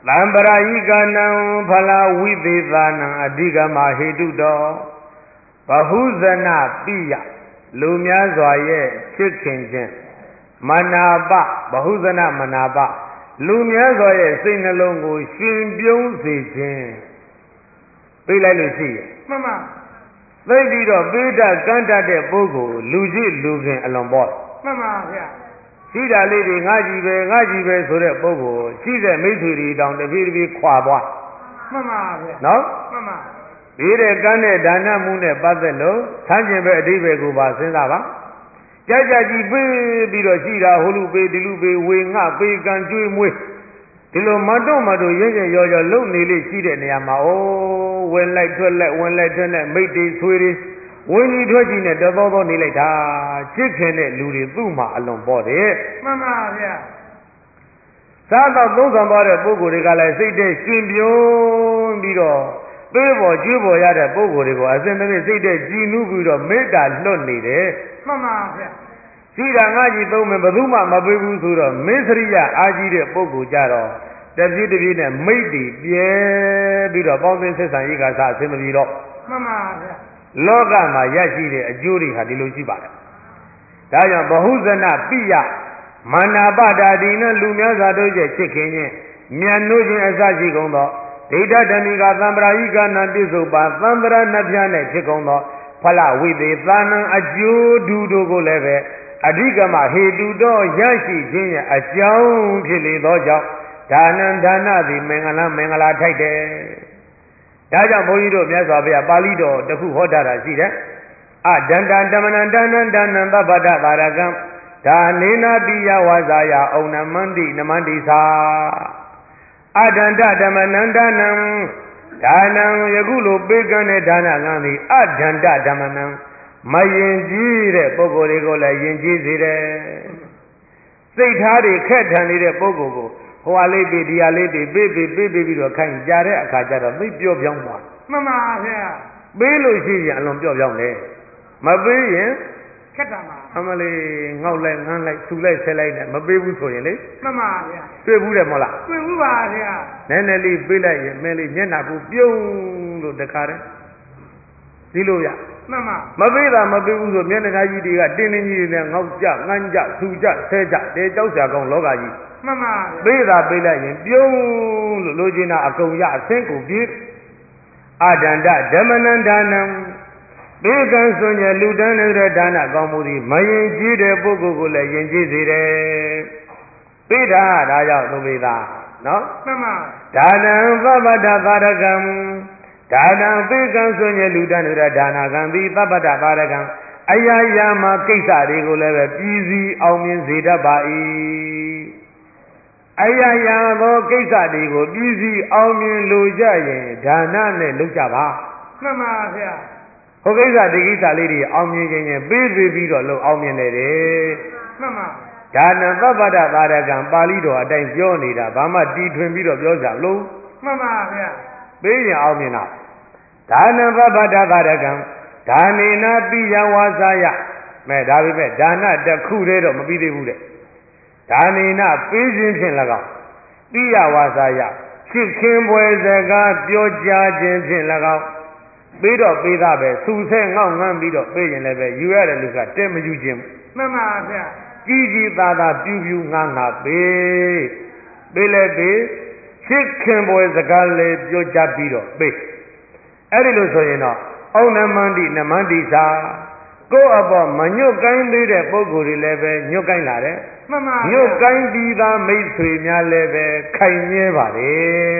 သံပရာယိကနံဖလာဝိသေသနံအဓိကမဟေတုတောဘဟုဇနပိယလူများစွာရဲ့ချစ်ခင်ခြင်းမနာပဘဟုဇနမနာပလူများစွာရဲ့စိတ်နှလုံးကိုရှင်ပြုံးစေခြင်းပြေးလိုက်လို့ရှိရဲ့မှန်ပါသိပြီးတော့ပိဋကကန့်တတ်တဲ့ပုဂ္ဂိုလ်လူရှိလူခင်အလွန်ပေါ့မှန်ပါဗျာရှိတာလေးတွေငါကြည့်ပဲငါကြည့်ပဲဆိုတဲ့ပုဂ္ဂိုလ်ရှိတဲ့မိတ်ဆွေတွေတောင်တပြေးတပြေးခွာသွားမှန်ပါဗျာနော်မှန်ပါဒီတဲ့ကမ်းတဲ့ဒါနမှုနဲ့ပတ်သက်လို့ဆန်းကျင်ပဲအတိပ္ပယ်ကိုပါစဉ်းစားပါကြကြကြီးပေးပြီးတော့ရှိတာဟိုလူပေးဒီလူပေးဝေငှပေးကံကျွေးမွေးဒီလိုမတော့မတော့ရင်းရရောရောလုံနေလေးရှိတဲ့နေရာမှာအိုးဝင်လိုက်ထွက်လိုက်ဝင်လိုက်ထွက်လိုက်မိတ်တွေဆွေတွေဝင်းကြီးထွက်ကြီးနဲ့တသောသောနေလိုက်တာချစ်ခင်တဲ့လူတွေသူ့မှာအလွန်ပေါ်တယ်မှန်ပါဗျာစားတော့သုံးဆောင်သွားတဲ့ပုဂ္ဂိုလ်တွေကလည်းစိတ်ထဲရှင်ပြုံးပြီးတော့ပေးပေါ်ကျွေးပေါ်ရတဲ့ပုဂ္ဂိုလ်တွေကိုအစဉ်တည်းစိတ်ထဲကြည်နူးပြီးတော့မေတ္တာလွတ်နေတယ်မှန်ပါဗျာရှိတာငါကြီးသုံးမယ်ဘယ်သူမှမပေးဘူးဆိုတော့မင်းစရိယအားကြီးတဲ့ပုဂ္ဂိုလ်ကြတော့တပြည့်တပြည့်နဲ့မိတ်တီပြဲပြီးတော့ပေါင်းသင်းဆက်ဆံရေးကစားအဆင်မပြေတော့မှန်ပါဗျာလောကမှာရရှိတဲ့အကျိုးတွေဟာဒီလိုရှိပါတယ်ဒါကြောင့်ဘဟုဇနပိယမာနာပတာဒီနဲ့လူများစွာတို့ရဲ့ချစ်ခင်ခြင်းမြတ်နိုးခြင်းအစရှိကုန်သောဒိဋ္ဌဓမ္မိကသံပရာယိကနာပြစ္ဆုတ်ပါသံပရဏပြနဲ့ဖြစ်ကုန်သောဖလဝိသေသာနံအကျိုးဒုတို့ကိုလည်းပဲအဓိကမဟေတုတော်ရရှိခြင်းရဲ့အကြောင်းဖြစ်လေသောကြောင့်ဒါနံဒါနသည်မင်္ဂလာမင်္ဂလာထိုက်တယ်ဒါကြောင့်ဘုန်းကြီးတို့မြတ်စွာဘုရားပါဠိတော်တစ်ခုဟောထားတာရှိတယ်အဒန္တဓမ္မနံဒါနံဒါနံသဗ္ဗတသာရကံဒါနေနာတိယဝါစာယဩနမန္တိနမန္တိသာအဒန္တဓမ္မနံဒါနံဒါနံယခုလိုပေးကမ်းတဲ့ဒါနကံသည်အဒန္တဓမ္မနံမယင်ကြီးတဲ့ပုဂ္ဂိုလ်တွေကိုလည်းယင်ကြီးစေတယ်စိတ်ထားတွေခက်ထန်နေတဲ့ပုဂ္ဂိုလ်ကိုဟိုဟာလေးပြီးဒီဟာလေးပြီးပေးပြီးပေးပြီးတော့ခိုင်းကြတဲ့အခါကျတော့သိပြောပြောင်းသွားမှန်ပါဗျာပေးလို့ရှိရင်အလွန်ပြောပြောင်းတယ်မပေးရင်ခက်တာပါအမလေးငေါက်လိုက်ငန်းလိုက်ဆူလိုက်ဆဲလိုက်နဲ့မပေးဘူးဆိုရင်လေမှန်ပါဗျာတွေ့ဘူးတယ်မဟုတ်လားတွေ့ဘူးပါဗျာနည်းနည်းလေးပေးလိုက်ရင်မဲလေးမျက်နှာပူပြုံးလို့တခါတည်းဒီလိုရမှန်ပါမပေးတာမပေးဘူးဆိုမျက်နှာကြီးတွေကတင်းတင်းကြီးတွေနဲ့ငေါက်ကြငန်းကြဆူကြဆဲကြတဲကြောက်စရာကောင်းလောကကြီးမှန်ပါပေးတာပေးလိုက်ရင်ပြုံးလို့လိုချင်တာအကုန်ရအဆင်းကိုပြေးအဒန္တဓမ္မနံဒါနံဘေကံစွန်ရလူတန်းတဲ့ဒါနကောင်းမှုသည်မယင်ကြည်တဲ့ပုဂ္ဂိုလ်ကိုလည်းယင်ကြည်စေတယ်ပိဋကဒါကြောင့်သူပိသာနော်မှန်ပါဒါနံသဗ္ဗတသာရကံဒါနံဘေကံစွန်ရလူတန်းတဲ့ဒါနကံသည်သဗ္ဗတသာရကံအရာရာမှာကိစ္စတွေကိုလည်းပဲပြည်စည်းအောင်မြင်စေတတ်ပါ၏အရာရာသောကိစ္စတွေကိုပြည်စည်းအောင်မြင်လိုကြရင်ဒါနနဲ့လုပ်ကြပါမှန်ပါဗျာဟိုကိစ္စဒီကိစ္စလေးတွေအောင်မြင်ခြင်းချင်းပေးပေးပြီးတော့လို့အောင်မြင်နေတယ်မှန်ပါဒါနသဗ္ဗတသာရကံပါဠိတော်အတိုင်းပြောနေတာဘာမှတီထွင်ပြီးတော့ပြောကြလို့မှန်ပါဗျာပေးရင်အောင်မြင်တာဒါနသဗ္ဗတသာရကံဒါနေနာပိယဝါစာယမဲဒါပဲပဲဒါနတစ်ခုတည်းတော့မပြီးသေးဘူးတဲ့ဒါနေနာပေးခြင်းဖြင့်၎င်းပိယဝါစာယချစ်ခင်ပွဲစကားပြောကြားခြင်းဖြင့်၎င်းပေးတော့ပေးသားပဲစူဆဲငေါ့ငန်းပြီးတော့ပေးရင်လည်းပဲယူရတဲ့လူကတဲမယူခြင်းမှန်ပါဗျာကြီးကြီးသားသားပြူပြူငန်းငါပေးပေးလည်းပေးချစ်ခင်ပွဲစကားလည်းပြောကြားပြီးတော့ပေးအဲ့ဒီလိုဆိုရင်တော့ဩနမန္တိနမန္တိသာကိုယ့်အပေါ်မညွတ်ကိုင်းသေးတဲ့ပုဂ္ဂိုလ်တွေလည်းပဲညွတ်ကိုင်းလာတယ်မှန်ပါညွတ်ကိုင်းပြီးသားမိတ်ဆွေများလည်းပဲခိုင်မြဲပါလေ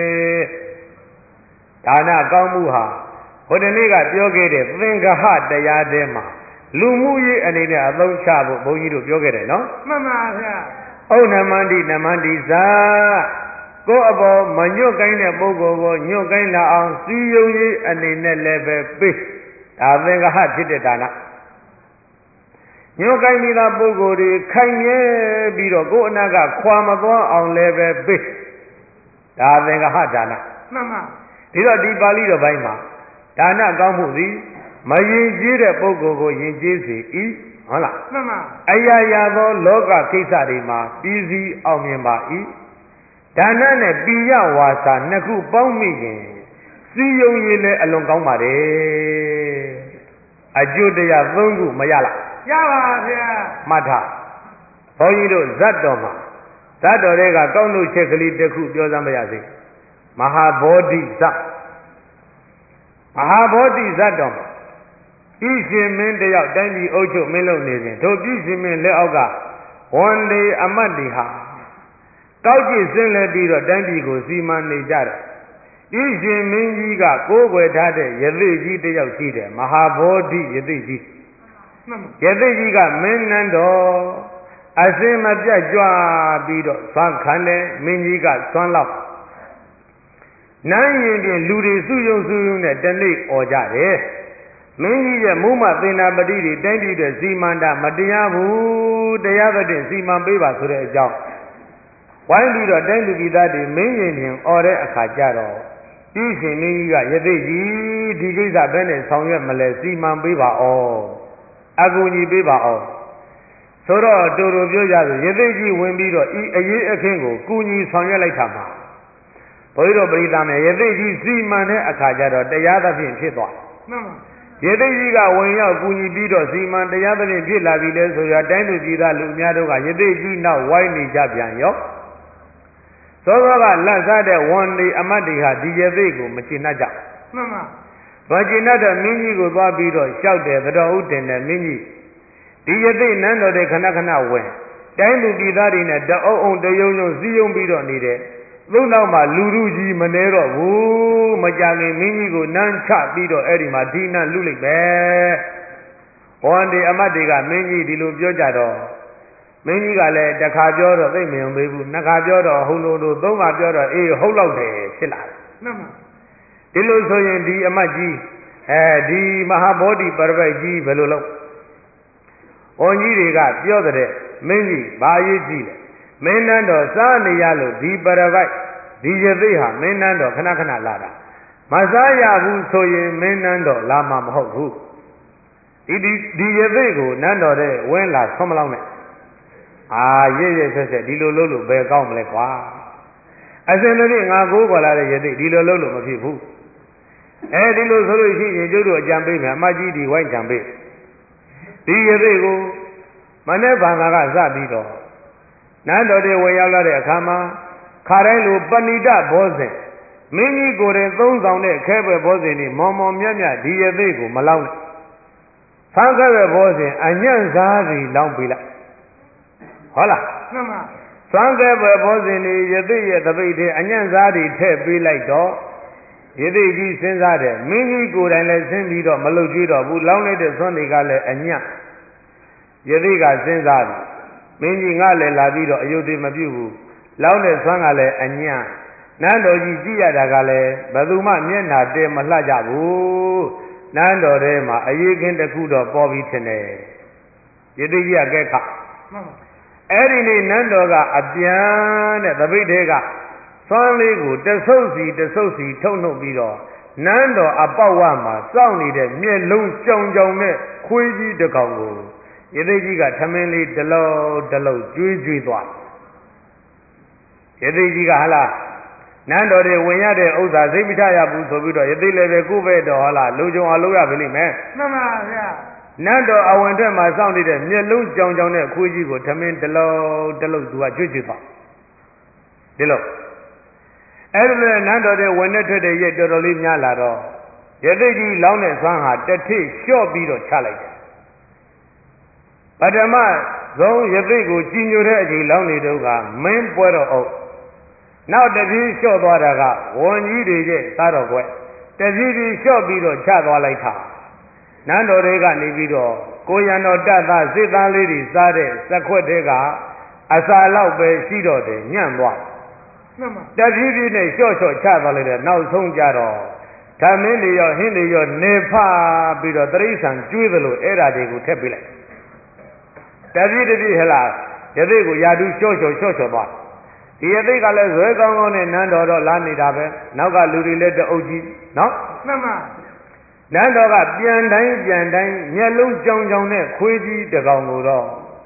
ဒါနကောင်းမှုဟာဟိုတနေ့ကပြောခဲ့တဲ့သင်္ဃဟတရားထဲမှာလူမှုရေးအနေနဲ့အသုံးချဖို့ဘုန်းကြီးတို့ပြောခဲ့တယ်နော်မှန်ပါဗျာဩနမန္တိနမန္တိသာကိုယ့်အပေါ်မညွတ်ကိုင်းတဲ့ပုဂ္ဂိုလ်ကိုညွတ်ကိုင်းလာအောင်စီယုံရေးအနေနဲ့လည်းပဲပေးဒါသင်္ဃဟဖြစ်တဲ့ဒါနညွတ်ကိုင်းပြီးသားပုဂ္ဂိုလ်တွေခိုင်မြဲပြီးတော့ကိုယ်အနာကခွာမသွားအောင်လည်းပဲပေးဒါသင်္ဃဟဒါနမှန်ပါဒီတော့ဒီပါဠိတော်ဘိုင်းမှာဒါနကောင်းမှုသည်မယဉ်ကျေးတဲ့ပုဂ္ဂိုလ်ကိုယဉ်ကျေးစေ၏ဟုတ်လားမှန်ပါအရာရာသောလောကကိစ္စတွေမှာပြည်စည်းအောင်မြင်ပါ၏ဒါနနဲ့ပိယဝါစာနှစ်ခုပေါင်းမိရင်စီယုံရည်လည်းအလွန်ကောင်းပါတယ်အကျိုးတရားသုံးခုမရလားရပါဗျာမှတ်ထားဘုန်းကြီးတို့ဇတ်တော်မှာဇတ်တော်တွေကကောင်းလို့ချက်ကလေးတစ်ခုပြောစမ်းပါရစေမဟာဘောဓိဇတ်မဟာဘောဓိဇတ်တော်မှာဤရှင်မင်းတယောက်တိုင်းပြည်အုပ်ချုပ်မင်းလုပ်နေစဉ်တို့ပြည်ရှင်မင်းလက်အောက်ကဝန်ဒီအမတ်တွေဟာကောက်ကြည့်စင်းလဲပြီးတော့တိုင်းပြည်ကိုစီမံနေကြတယ်ဤရှင်မင်းကြီးကကိုးကွယ်ထားတဲ့ယသိကြီးတယောက်ရှိတယ်မဟာဘောဓိယသိကြီးယသိကြီးကမင်းနန်းတော်အစင်မပြတ်ကြွပြီးတော့သွမ်းခံတယ်မင်းကြီးကသွမ်းလောက်နန်းရင်ပြင်လူတွေစုယုံစုယုံနဲ့တနေ့អော်ကြတယ်မင်းကြီးရဲ့မုမသေနာပတိတွေတိုင်းပြည်တဲ့စီမံတာမတရားဘူးတရားတဲ့စီမံပေးပါဆိုတဲ့အကြောင်းဝိုင်းပြီးတော့တိုင်းလူပြည်သားတွေမင်းရင်ပြင်អော်တဲ့အခါကျတော့ဤရှင်မင်းကြီးကယသိကြီးဒီကိစ္စဘယ်နဲ့ဆောင်ရွက်မလဲစီမံပေးပါအောင်အကူအညီပေးပါအောင်ဆိုတော့တူတူပြောကြဆိုယသိကြီးဝင်ပြီးတော့ဤအရေးအခင်းကိုကူညီဆောင်ရွက်လိုက်တာမှာဘုန်းကြီးတို့ပရိသတ်များယသိကြီးစီမံတဲ့အခါကျတော့တရားသဖြင့်ဖြစ်သွားမှန်ပါယသိကြီးကဝင်ရောက်ကူညီပြီးတော့စီမံတရားသဖြင့်ဖြစ်လာပြီလဲဆိုရတိုင်းလူပြည်သားလူအများတို့ကယသိကြီးနောက်ဝိုင်းနေကြပြန်ရောသောသောကလက်စားတဲ့ဝန်ဒီအမတ်တွေဟာဒီယသိကိုမကျင်တတ်ကြမှန်ပါမကျင်တတ်တဲ့မင်းကြီးကိုသွားပြီးတော့လျှောက်တယ်သတော်ဥတင်တဲ့မင်းကြီးဒီယသိနန်းတော်တဲ့ခဏခဏဝင်တိုင်းလူပြည်သားတွေနဲ့တအုံအုံတယုံယုံစည်းယုံပြီးတော့နေတဲ့သုံးနောက်မှာလူလူကြီးမနေတော့ဘူးမကြခင်မင်းကြီးကိုနမ်းချပြီးတော့အဲ့ဒီမှာဒီနန်းလူလိုက်ပဲဝန်ဒီအမတ်တွေကမင်းကြီးဒီလိုပြောကြတော့မင်းကြီးကလည်းတစ်ခါပြောတော့သိမယုံသေးဘူးနှစ်ခါပြောတော့ဟုံလို့လို့သုံးခါပြောတော့အေးဟုတ်လောက်တယ်ဖြစ်လာတယ်မှန်ပါဒီလိုဆိုရင်ဒီအမတ်ကြီးအဲဒီမဟာဘောဓိပရပိုက်ကြီးဘယ်လိုလုပ်ဝန်ကြီးတွေကပြောတဲ့မင်းကြီးဘာရေးကြည့်လဲမင်းနန်းတော်စားနေရလို့ဒီပရပိုက်ဒီယသိဟာမင်းနန်းတော်ခဏခဏလာတာမစားရဘူးဆိုရင်မင်းနန်းတော်လာမှာမဟုတ်ဘူးဒီဒီဒီယသိကိုနန်းတော်တဲ့ဝင်းလာဆွမ်းမလောင်းနဲ့အာရရဆက်ဆက်ဒီလိုလုပ်လို့ဘယ်ကောင်းမလဲကွာအစင်တို့ငါကိုးခေါ်လာတဲ့ယသိဒီလိုလုပ်လို့မဖြစ်ဘူးအဲဒီလိုဆိုလို့ရှိရင်ကျုပ်တို့အကြံပေးမယ်အမကြီးဒီဝိုင်းကြံပေးဒီယသိကိုမနေ့ဗန္ဓာကစပြီးတော့နန်းတော်တွေဝင်ရောက်လာတဲ့အခါမှာခါတိုင်းလိုပဏိတဘောဇဉ်မင်းကြီးကိုယ်ရင်သုံးဆောင်တဲ့ခဲဘွယ်ဘောဇဉ်นี่မော်မော်မြတ်မြတ်ဒီယသိကိုမလောင်းနဲ့ဖန်ခဲဘွယ်ဘောဇဉ်အညံ့စားစီလောင်းပေးလိုက်ဟုတ်လားမှန်ပါသံဃာဘွယ်ဘောဇဉ်นี่ယသိရဲ့တပိတ်ထဲအညံ့စားတွေထည့်ပေးလိုက်တော့ယသိကြီးစဉ်းစားတယ်မင်းကြီးကိုယ်တိုင်လည်းဆင်းပြီးတော့မလုတ်ကြွတော့ဘူးလောင်းလိုက်တဲ့သွန်းတွေကလည်းအညံ့ယသိကစဉ်းစားတယ်မင်းကြီးငါလည်းလာပြီးတော့အယုဒ္ဓေမပြုတ်ဘူးလောင်းတဲ့သွန်းကလည်းအညံ့နန်းတော်ကြီးကြည့်ရတာကလည်းဘယ်သူမှမျက်နှာတဲမလှကြဘူးနန်းတော်ထဲမှာအရေးခင်းတစ်ခုတော့ပေါ်ပြီးထင်တယ်ယသိကြီးကကဲခမှန်ပါအဲ့ဒီနေ့နန်းတော်ကအပြန်တဲ့တပိတ်သေးကသွမ်းလေးကိုတဆုပ်စီတဆုပ်စီထုတ်နှုတ်ပြီးတော့နန်းတော်အပေါက်ဝမှာစောင့်နေတဲ့မျက်လုံးကြောင်ကြောင်နဲ့ခွေးကြီးတစ်ကောင်ကိုယသိကြီးကထမင်းလေးတစ်လုံးတစ်လုံးကျွေးကျွေးသွားယသိကြီးကဟလားနန်းတော်တွေဝင်ရတဲ့ဥစ္စာစိတ်မချရဘူးဆိုပြီးတော့ယသိလည်းပဲကိုယ့်ဘက်တော်ဟလားလူကြုံအောင်လုပ်ရပြီလိမ့်မယ်မှန်ပါဗျာနန်းတော်အဝင်ထွက်မှာစောင့်နေတဲ့မျက်လုံးကြောင်ကြောင်နဲ့ခွေးကြီးကိုထမင်းတစ်လုံးတစ်လုံးသူကကျွေးကျွေးသွားဒီလိုအဲ့ဒီလိုနန်းတော်တွေဝင်နေထွက်တဲ့ရက်တော်တော်လေးများလာတော့ယသိကြီးလောင်းတဲ့ဆွမ်းဟာတထိပ်လျှော့ပြီးတော့ချလိုက်တယ်ပထမဆုံးယသိကိုကြီးညိုတဲ့အချိန်လောင်းနေတော့ကမင်းပွဲတော်အုပ်နောက်တပြေးလျှော့သွားတာကဝန်ကြီးတွေရဲ့သားတော်ကွယ်တပြေးပြေးလျှော့ပြီးတော့ချသွားလိုက်တာနန်းတော်တွေကနေပြီးတော့ကိုရံတော်တတ်သားစစ်သားလေးတွေစားတဲ့စက်ခွက်တွေကအစာလောက်ပဲရှိတော့တယ်ညံ့သွားမှန်ပါတပြေးပြေးနဲ့လျှော့လျှော့ချသွားလိုက်တဲ့နောက်ဆုံးကြတော့ဓမင်းတွေရောဟင်းတွေရောနေဖပြီးတော့တရိษံကျွေးသလိုအဲ့ဓာတွေကိုထက်ပေးလိုက်တပြေးတပြေးဟလားယသိကိုယာတုလျှော့လျှော့လျှော့လျှော့သွားဒီယသိကလည်းဇွဲကောင်းကောင်းနဲ့နန်းတော်တော့လာနေတာပဲနောက်ကလူတွေလည်းတအုပ်ကြီးနော်မှန်ပါနန်းတော်ကပြန်တိုင်းပြန်တိုင်းမျက်လုံးကြောင်ကြောင်နဲ့ခွေးကြီးတကောင်ကိုတော့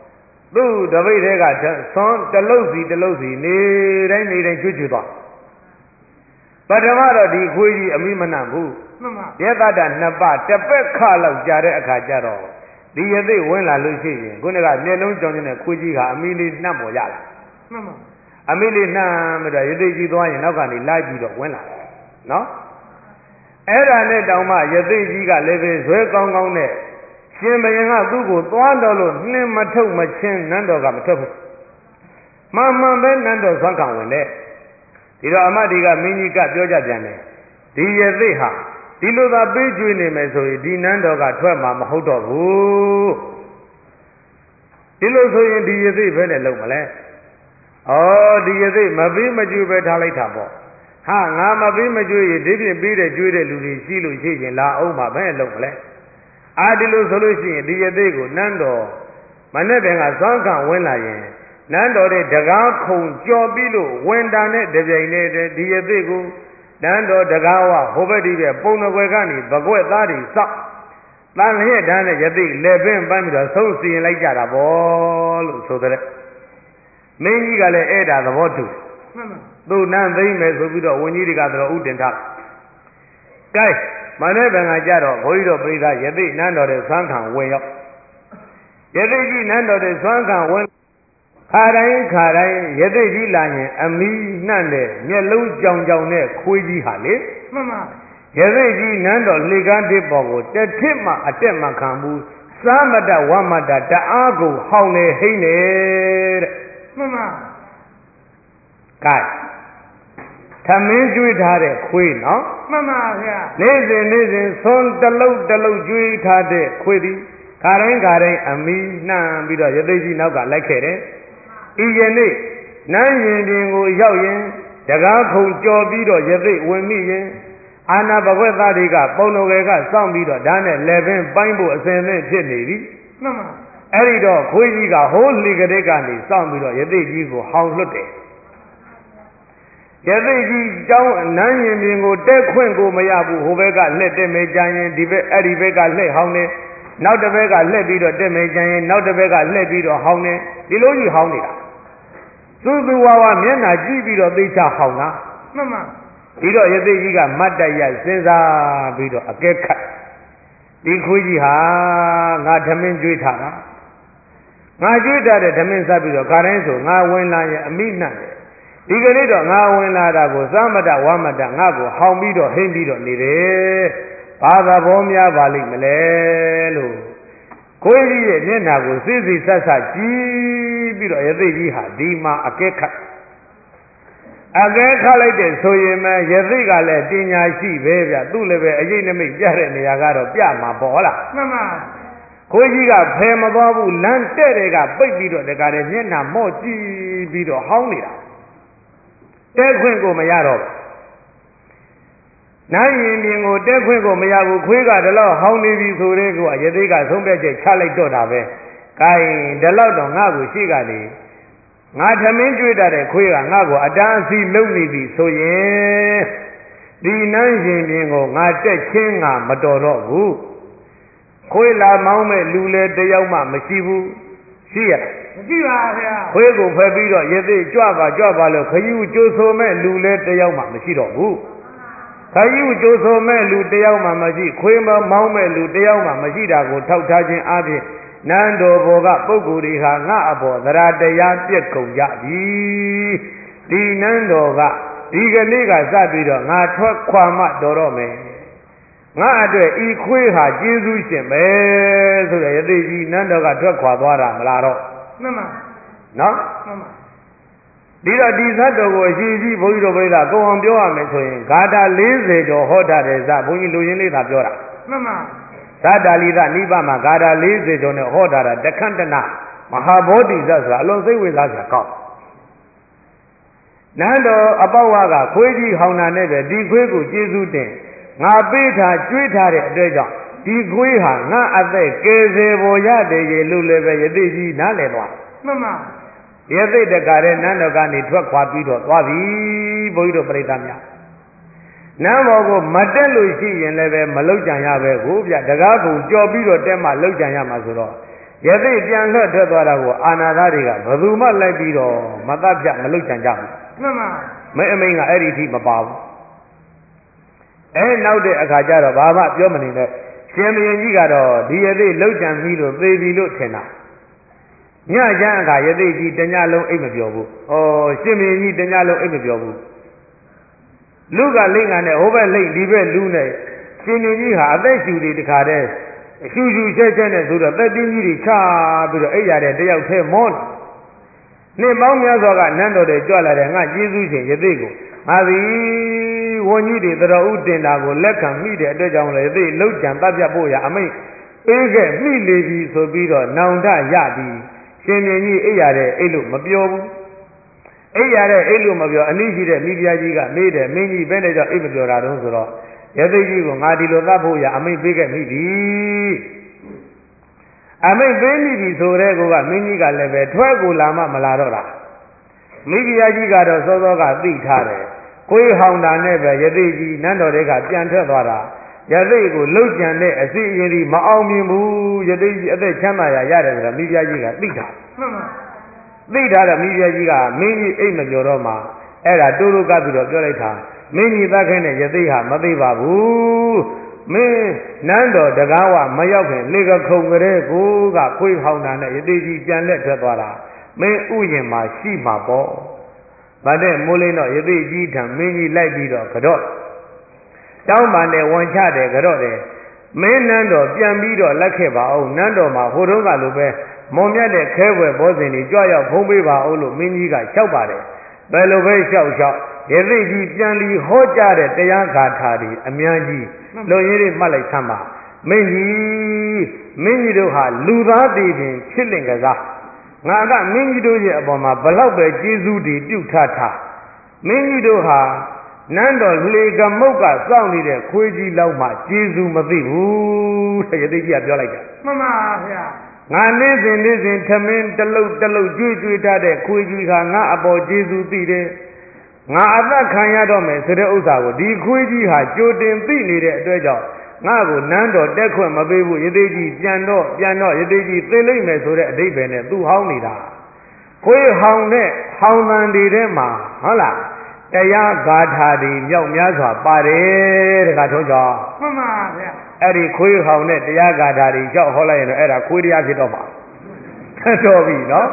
သူ့တပိတ်တွေကသွန်တလုတ်စီတလုတ်စီနေတိုင်းနေတိုင်းကျွတ်ကျွတ်သွားပထမတော့ဒီခွေးကြီးအမိမနှံ့ဘူးမှန်ပါယသတ္တနှစ်ပတပက်ခလောက်ကြာတဲ့အခါကျတော့ဒီယသိဝင်လာလို့ရှိရင်ခုနကမျက်လုံးကြောင်နေတဲ့ခွေးကြီးကအမိလေးနှံ့ပေါ်ရလာမှန်ပါအမိလေးနှံ့ပြီးတော့ယသိကြီးသွားရင်နောက်ကနေလိုက်ပြီးတော့ဝင်လာတယ်နော်အဲ့ဒါနဲ့တောင်မှယသိကြီးကလည်းပဲဇွဲကောင်းကောင်းနဲ့ရှင်ဘုရင်ကသူ့ကိုသွားတော်လို့နှင်းမထုတ်မချင်းနန်းတော်ကမထွက်ဘူးမှန်မှန်ပဲနန်းတော်ဆွမ်းခံဝင်တယ်ဒီတော့အမဒီကမင်းကြီးကပြောကြပြန်တယ်ဒီယသိဟာဒီလိုသာပေးကျွေးနေမယ်ဆိုရင်ဒီနန်းတော်ကထွက်မှာမဟုတ်တော့ဘူးဒီလိုဆိုရင်ဒီယသိဘယ်နဲ့လုပ်မလဲဩဒီယသိမပေးမကျွေးပဲထားလိုက်တာပေါ့ဟာငါမပေးမကျွေးရင်ဒီပြင်ပေးတဲ့ကျွေးတဲ့လူတွေရှိလို့ရှိရင်လာအောင်မှာဘယ်လုပ်မလဲအာဒီလိုဆိုလို့ရှိရင်ဒီယသိကိုနန်းတော်မနဲ့တည်းကသွမ်းခံဝင်လာရင်နန်းတော်တဲ့တကားခုံကြော်ပြီးလို့ဝင်တာနဲ့တပြိုင်တည်းဒီယသိကိုနန်းတော်တကားဝဟိုဘက်ဒီဘက်ပုံတော်ွယ်ကနေဘကွက်သားတွေစောက်တန်လျက်တန်းနဲ့ယသိလက်ပင်ပန်းပြီးတော့ဆုံးစီရင်လိုက်ကြတာပေါ့လို့ဆိုတဲ့မင်းကြီးကလည်းအဲ့ဒါသဘောတူမှန်ပါသူ့နန်းသိမ့်မယ်ဆိုပြီးတော့ဝန်ကြီးတွေကတော့ဥတင်ထားကဲမနေ့ကကြတော့ဘုန်းကြီးတို့ပြိဿယသိနန်းတော်တဲ့သွမ်းခံဝင်ရောက်ယသိကြီးနန်းတော်တဲ့သွမ်းခံဝင်ခါတိုင်းခါတိုင်းယသိကြီးလာရင်အမီးနှံ့တဲ့မျက်လုံးကြောင်ကြောင်နဲ့ခွေးကြီးဟာလေမှန်ပါယသိကြီးနန်းတော်လေကန်းတစ်ပေါ်ကိုတစ်ထစ်မှအတက်မှခံဘူးစားမတဝမတတအားကိုဟောင်းနေဟိမ့်နေတဲ့မှန်ပါကဲသမင်းကျွေးထားတဲ့ခွေးနော်မှန်ပါဗျာနေ့စဉ်နေ့စဉ်သွန်တလုတ်တလုတ်ကျွေးထားတဲ့ခွေးသည်ခါတိုင်းခါတိုင်းအမီးနှံပြီးတော့ယသိကြီးနောက်ကလိုက်ခဲ့တယ်ဤယနေ့နန်းရင်ပြင်ကိုရောက်ရင်တကားခုံကြော်ပြီးတော့ယသိဝင်မိရင်အာနာဘဝက်သားတွေကပုံတော်ကစောင့်ပြီးတော့ဓာတ်နဲ့လက်ပင်ပိုင်းဖို့အစဉ်အသင့်ဖြစ်နေပြီမှန်ပါအဲ့ဒီတော့ခွေးကြီးကဟိုးလေကလေးကနေစောင့်ပြီးတော့ယသိကြီးကိုဟောင်လွတ်တယ်ယသိကြီးကျောင်းနန်းရင်ပြင်ကိုတက်ခွင့်ကိုမရဘူးဟိုဘက်ကလှက်တက်မေကြရင်ဒီဘက်အဲ့ဒီဘက်ကလှက်ဟောင်းနေနောက်တစ်ဘက်ကလှက်ပြီးတော့တက်မေကြရင်နောက်တစ်ဘက်ကလှက်ပြီးတော့ဟောင်းနေဒီလိုကြီးဟောင်းနေတာသူ့သူဝါဝါမျက်နှာကြည့်ပြီးတော့သိချဟောင်းတာမှန်ပါဒီတော့ယသိကြီးကမတ်တရစဉ်းစားပြီးတော့အကဲခတ်ဒီခွေးကြီးဟာငါဓမင်းကျွေးထားတာငါကျွေးထားတဲ့ဓမင်းဆက်ပြီးတော့ခါတိုင်းဆိုငါဝင်လာရင်အမိနှံ့တယ်ဒီကနေ့တော့ငါဝင်လာတာကိုသမတဝမတငါကိုဟောင်ပြီးတော့ဟိမ့်ပြီးတော့နေတယ်ဘာသာဘောများပါလိမ့်မလဲလို့ခွေးကြီးရဲ့မျက်နှာကိုစိစိဆက်ဆက်ကြည့်ပြီးတော့ယသိကြီးဟာဒီမှာအကဲခတ်အကဲခတ်လိုက်တဲ့ဆိုရင်မယသိကလည်းပညာရှိပဲဗျသူ့လည်းပဲအရေးနမိတ်ပြတဲ့နေရာကတော့ပြမှာပေါ့ဟုတ်လားမှန်ပါခွေးကြီးကဖယ်မသွားဘူးလမ်းတဲ့တွေကပိတ်ပြီးတော့တကားတဲ့မျက်နှာမော့ကြည့်ပြီးတော့ဟောင်းနေတာတဲခွင့်ကိုမရတော့နိုင်ရင်ပြင်ကိုတဲခွင့်ကိုမရဘူးခွေးကဒီလောက်ဟောင်းနေပြီဆိုတဲ့ကောယသိကဆုံးဖြတ်ချက်ချလိုက်တော့တာပဲ။ကိုင်းဒီလောက်တော့ငါ့ကိုရှိကနေငါသမင်းကျွေးတတ်တဲ့ခွေးကငါ့ကိုအတန်းအစီလုံးနေပြီဆိုရင်ဒီနိုင်ရင်ပြင်ကိုငါတက်ချင်းငါမတော်တော့ဘူး။ခွေးလာမောင်းမဲ့လူလေတယောက်မှမရှိဘူး။ရှိရလားမရှိပါဗျာခွေးကိုဖယ်ပြီးတော့ရသေးကြွပါကြွပါလို့ခယူကျိုးဆိုမဲ့လူလဲတယောက်မှမရှိတော့ဘူးခယူကျိုးဆိုမဲ့လူတယောက်မှမရှိခွေးမမောင်းမဲ့လူတယောက်မှမရှိတာကိုထောက်ထားခြင်းအပြင်နန်းတော်ဘောကပုဂ္ဂိုလ်တွေဟာငါအပေါ်သရတရားပြည့်ကုန်ကြပြီဒီနန်းတော်ကဒီကနေ့ကစပြီးတော့ငါထွက်ခွာမှတော်တော့မယ်ငါအတွက်ဤခွေးဟာကျေးဇူးရှင်ပဲဆိုတော့ယသိကြီးနန်းတော်ကထွက်ခွာသွားတာမလားတော့မှန်ပါနော်မှန်ပါဒီတော့ဒီသတ်တော်ကိုအရှိကြီးဘုန်းကြီးတို့ပြိဿကိုအောင်ပြောရမယ်ဆိုရင်ဂါထာလေးဆယ်ကျော်ဟောတာတဲ့ဇဘုန်းကြီးလူရင်းလေးသာပြောတာမှန်ပါသတ္တလီသနိဗ္ဗာန်မှာဂါထာလေးဆယ်ကျော်နဲ့ဟောတာတာတခန္တနာမဟာဘောဓိဇတ်ဆိုတာအလွန်စိတ်ဝင်စားစရာကောင်းနန်းတော်အပေါဝါကခွေးကြီးဟောင်းတာနဲ့ပဲဒီခွေးကိုကျေးဇူးတင်ငါပေးထားကျွေးထားတဲ့အတွက်ကြောင့်ဒီခွေးဟာငါအသက်ကယ်ဆယ်ပေါ်ရတယ်ရေလို့လည်းပဲယသိကြီးနားလည်သွားမှန်ပါယသိတကားတဲ့နန်းတော်ကနေထွက်ခွာပြီးတော့သွားပြီဘုန်းကြီးတို့ပြိဿများနန်းဘော်ကိုမတက်လို့ရှိရင်လည်းပဲမလောက်ကြံရပဲကိုဗျတကားကုံကြော်ပြီးတော့တက်မှလောက်ကြံရမှာဆိုတော့ယသိပြန်လွတ်ထွက်သွားတာကိုအာနာသားတွေကဘယ်သူမှလိုက်ပြီးတော့မတတ်ပြမလုပ်ကြံကြဘူးမှန်ပါမင်းအမိန်ကအဲ့ဒီအထိမပါဘူးအဲနောက်တဲ့အခါကျတော့ဘာမှပြောမနေနဲ့ရှင်ဘုရင်ကြီးကတော့ဒီယသိလှုပ်ကြံပြီးလို့သေပြီလို့ထင်တာညချမ်းအခါယသိကြီးတညလုံးအိတ်မပြောဘူးဩရှင်ဘုရင်ကြီးတညလုံးအိတ်မပြောဘူးလူကလိမ့်ငါနဲ့ဟိုဘက်လိမ့်ဒီဘက်လူနဲ့ရှင်ဘုရင်ကြီးဟာအသက်ရှူတွေတခါတည်းရှူရှူချက်ချက်နဲ့ဆိုတော့သက်တင်းကြီးတွေချပြီးတော့အိတ်ရတဲ့တယောက်ထဲမောနှစ်ပေါင်းများစွာကနန်းတော်တွေကြွလာတဲ့ငါကျေးဇူးရှင်ယသိကိုငါသည်ဝန်ကြီးတွေတော်ဦးတင်တာကိုလက်ခံမိတဲ့အတွက်ကြောင့်လည်းယသိလှုပ်ကြံတပ်ပြဖို့ရအမိတ်အေးခဲ့မိလေပြီဆိုပြီးတော့နောင်တရပြီးရှင်မြင်းကြီးအိတ်ရတဲ့အိတ်လို့မပြောဘူးအိတ်ရတဲ့အိတ်လို့မပြောအနည်းရှိတဲ့မိဖုရားကြီးကမေးတယ်မင်းကြီးဘယ်နဲ့ကြောင့်အိတ်မပြောတာတုံးဆိုတော့ယသိကြီးကငါဒီလိုသတ်ဖို့ရအမိတ်ပေးခဲ့မိပြီအမိတ်ပေးမိပြီဆိုတဲ့ကောကမင်းကြီးကလည်းပဲထွက်ကိုလာမှမလာတော့တာမိဖုရားကြီးကတော့စောစောကသိထားတယ်ခွေးဟောင်တာနဲ့ပဲယသိကြီးနန်းတော်တွေကပြန်ထွက်သွားတာယသိကိုလှုပ်ကြံတဲ့အစီအရင်ဒီမအောင်မြင်ဘူးယသိကြီးအသက်ချမ်းသာရရတယ်ဆိုတာမိဖုရားကြီးကသိတာမှန်ပါသိထားတဲ့မိဖုရားကြီးကမင်းကြီးအိတ်မပြောတော့မှအဲ့ဒါတိုးတိုးကပ်ပြီးတော့ပြောလိုက်တာမင်းကြီးသတ်ခိုင်းတဲ့ယသိဟာမသိပါဘူးမင်းနန်းတော်တကားဝမရောက်ခင်လေကခုံကလေးကိုကခွေးဟောင်းတာနဲ့ယသိကြီးပြန်လက်ထွက်သွားတာမင်းဥယျင်မှာရှိမှာပေါ့ဗတ်တဲ့မိုးလင်းတော့ယသိကြီးထံမင်းကြီးလိုက်ပြီးတော့ကြော့တောင်းပန်တယ်ဝန်ချတယ်ကြော့တယ်မင်းနန်းတော်ပြန်ပြီးတော့လက်ခဲ့ပါအောင်နန်းတော်မှာဟိုတုန်းကလိုပဲမုံမြတ်တဲ့ခဲဝဲဘောဇင်ကြီးကြွရောက်ဖုံးပေးပါအောင်လို့မင်းကြီးကလျှောက်ပါတယ်ဘယ်လိုပဲလျှောက်လျှောက်ယသိကြီးပြန်လီဟောကြားတဲ့တရားဂါထာတွေအများကြီးလွန်ရည်တွေမှတ်လိုက်သမ်းပါမင်းကြီးမင်းကြီးတို့ဟာလူသားတည်ပင်ချစ်လင်ကစားငါကမင်းကြီးတို့ရဲ့အပေါ်မှာဘလောက်ပဲကျေးဇူးတွေပြုထားထားမင်းကြီးတို့ဟာနန်းတော်လေကမုတ်ကစောင့်နေတဲ့ခွေးကြီးလောက်မှကျေးဇူးမသိဘူးတဲ့ယသိကြီးကပြောလိုက်တာမှန်ပါဗျာငါနေ့စဉ်နေ့စဉ်ထမင်းတလုတ်တလုတ်ကြွေးကြွေးထားတဲ့ခွေးကြီးဟာငါအပေါ်ကျေးဇူးသိတယ်ငါအသက်ခံရတော့မယ်ဆိုတဲ့ဥစ္စာကိုဒီခွေးကြီးဟာကြိုတင်သိနေတဲ့အတွက်ကြောင့်ငါ့ကိုနန်းတော်တက်ခွင့်မပေးဘူးယသိကြီးပြန်တော့ပြန်တော့ယသိကြီးသိလိမ့်မယ်ဆိုတဲ့အဓိပ္ပာယ်နဲ့သူဟောင်းနေတာခွေးဟောင်းတဲ့ဟောင်းတန်တွေထဲမှာဟုတ်လားတရားဂါထာတွေမြောက်များစွာပါတယ်တခါထုံးကြောင်းမှန်ပါဗျာအဲ့ဒီခွေးဟောင်းတဲ့တရားဂါထာတွေကြောက်ဟောလိုက်ရင်တော့အဲ့ဒါခွေးတရားဖြစ်တော့မှာတော်ပြီနော်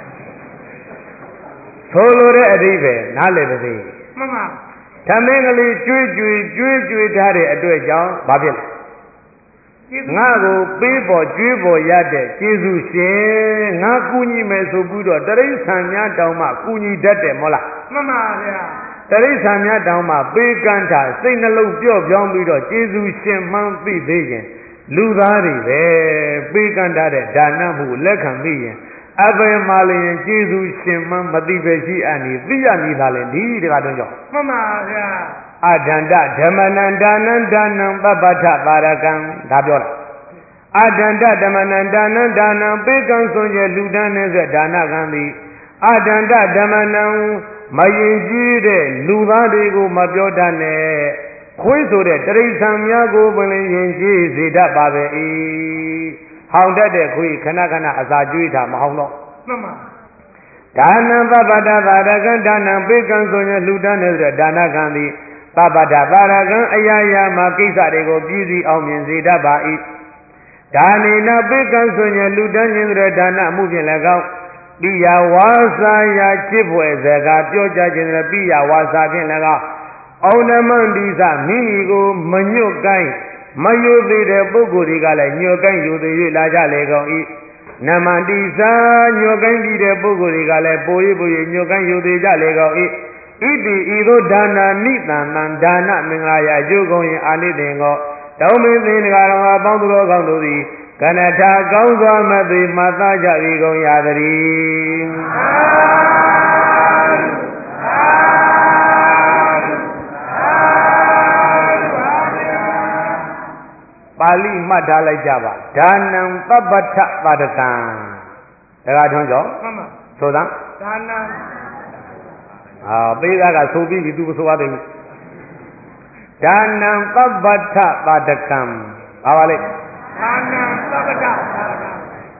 ဆိုလိုတဲ့အဓိပ္ပာယ်နားလည်ပါစေမှန်ပါသမင်းကလေးကျွေးကျွေးကျွေးကျွေးထားတဲ့အတွက်ကြောင့်ဘာဖြစ်လဲငါကိုပေးပေါ်ကျွေးပေါ်ရတဲ့ကျေးဇူးရှင်ငါကူညီမယ်ဆိုပြီးတော့တရိစ္ဆာန်များတောင်းမှကူညီတတ်တယ်မဟုတ်လားမှန်ပါဗျာတရိစ္ဆာန်များတောင်းမှပေးကမ်းတာစိတ်နှလုံးပြော့ပြောင်းပြီးတော့ကျေးဇူးရှင်မှန်းသိသေးရင်လူသားတွေပဲပေးကမ်းတာတဲ့ဒါနမှုလက်ခံပြီးရင်အဘယ်မှာလျင်ကျေးဇူးရှင်မှမသိပဲရှိအနိသိရမည်သာလဲဒီတကားတော့ကြောင့်မှန်ပါဗျာအဒန္တဓမ္မနန္ဒါနန္ဒါနံပပ္ပထပါရကံဒါပြောတာအဒန္တဓမ္မနန္ဒါနန္ဒါနံပေကံဆိုရဲ့လူတန်းနဲ့ဆိုဒါနကံသည်အဒန္တဓမ္မနံမယင်ကြီးတဲ့လူသားတွေကိုမပြောတတ်နဲ့ခွေးဆိုတဲ့တရိစ္ဆာန်များကိုပင်လျင်ကြီးစေတတ်ပါပဲ၏ဟောင်းတတ်တဲ့ခွေးခဏခဏအစာကျွေးတာမဟောင်းတော့မှန်ပါဒါနံပပ္ပတသာရကံဒါနံပေကံဆိုရင်လူတန်းနဲ့ဆိုဒါနကံသည်ပပ္ပတသာရကံအရာရာမှာကိစ္စတွေကိုပြည်စည်းအောင်မြင်စေတတ်ပါ၏ဒါနိနပေကံဆိုရင်လူတန်းခြင်းဆိုဒါနမှုဖြင့်လည်းကောင်းပိယဝါစာယာချစ်ဖွယ်စကားပြောကြခြင်းလည်းပိယဝါစာဖြင့်လည်းကောင်းအောင်နမန္တိသမိမိကိုမညွတ်ကိုင်းမယုသေးတဲ့ပုဂ္ဂိုလ်တွေကလည်းညွတ်ကိုင်းယူသေး၍လာကြလေကုန်၏နမန္တိသာညွတ်ကိုင်းပြီးတဲ့ပုဂ္ဂိုလ်တွေကလည်းပိုရိပိုရိညွတ်ကိုင်းယူသေးကြလေကုန်၏ဣတိဤသို့ဒါနာနိတံတံဒါနမင်္ဂလာယအကျိုးကုန်ရင်အာနိသင်ကိုတောင်းမင်းသင်္ကာတော်အပေါင်းသူတော်ကောင်းတို့သည်ကနထာကောင်းစွာမသိမှတ်သားကြပြီကုန်ရသည်ပါဠိမှတ်ထားလိုက်ကြပါဒါနံပပ္ပထပါဒကံဒါကထွန်းကြောမှန်ပါဆိုသံဒါနံအာပေးသားကဆိုပြီးပြီသူမဆိုရသေးဘူးဒါနံပပ္ပထပါဒကံဘာပါလဲဒါနံပပ္ပထပါဒကံ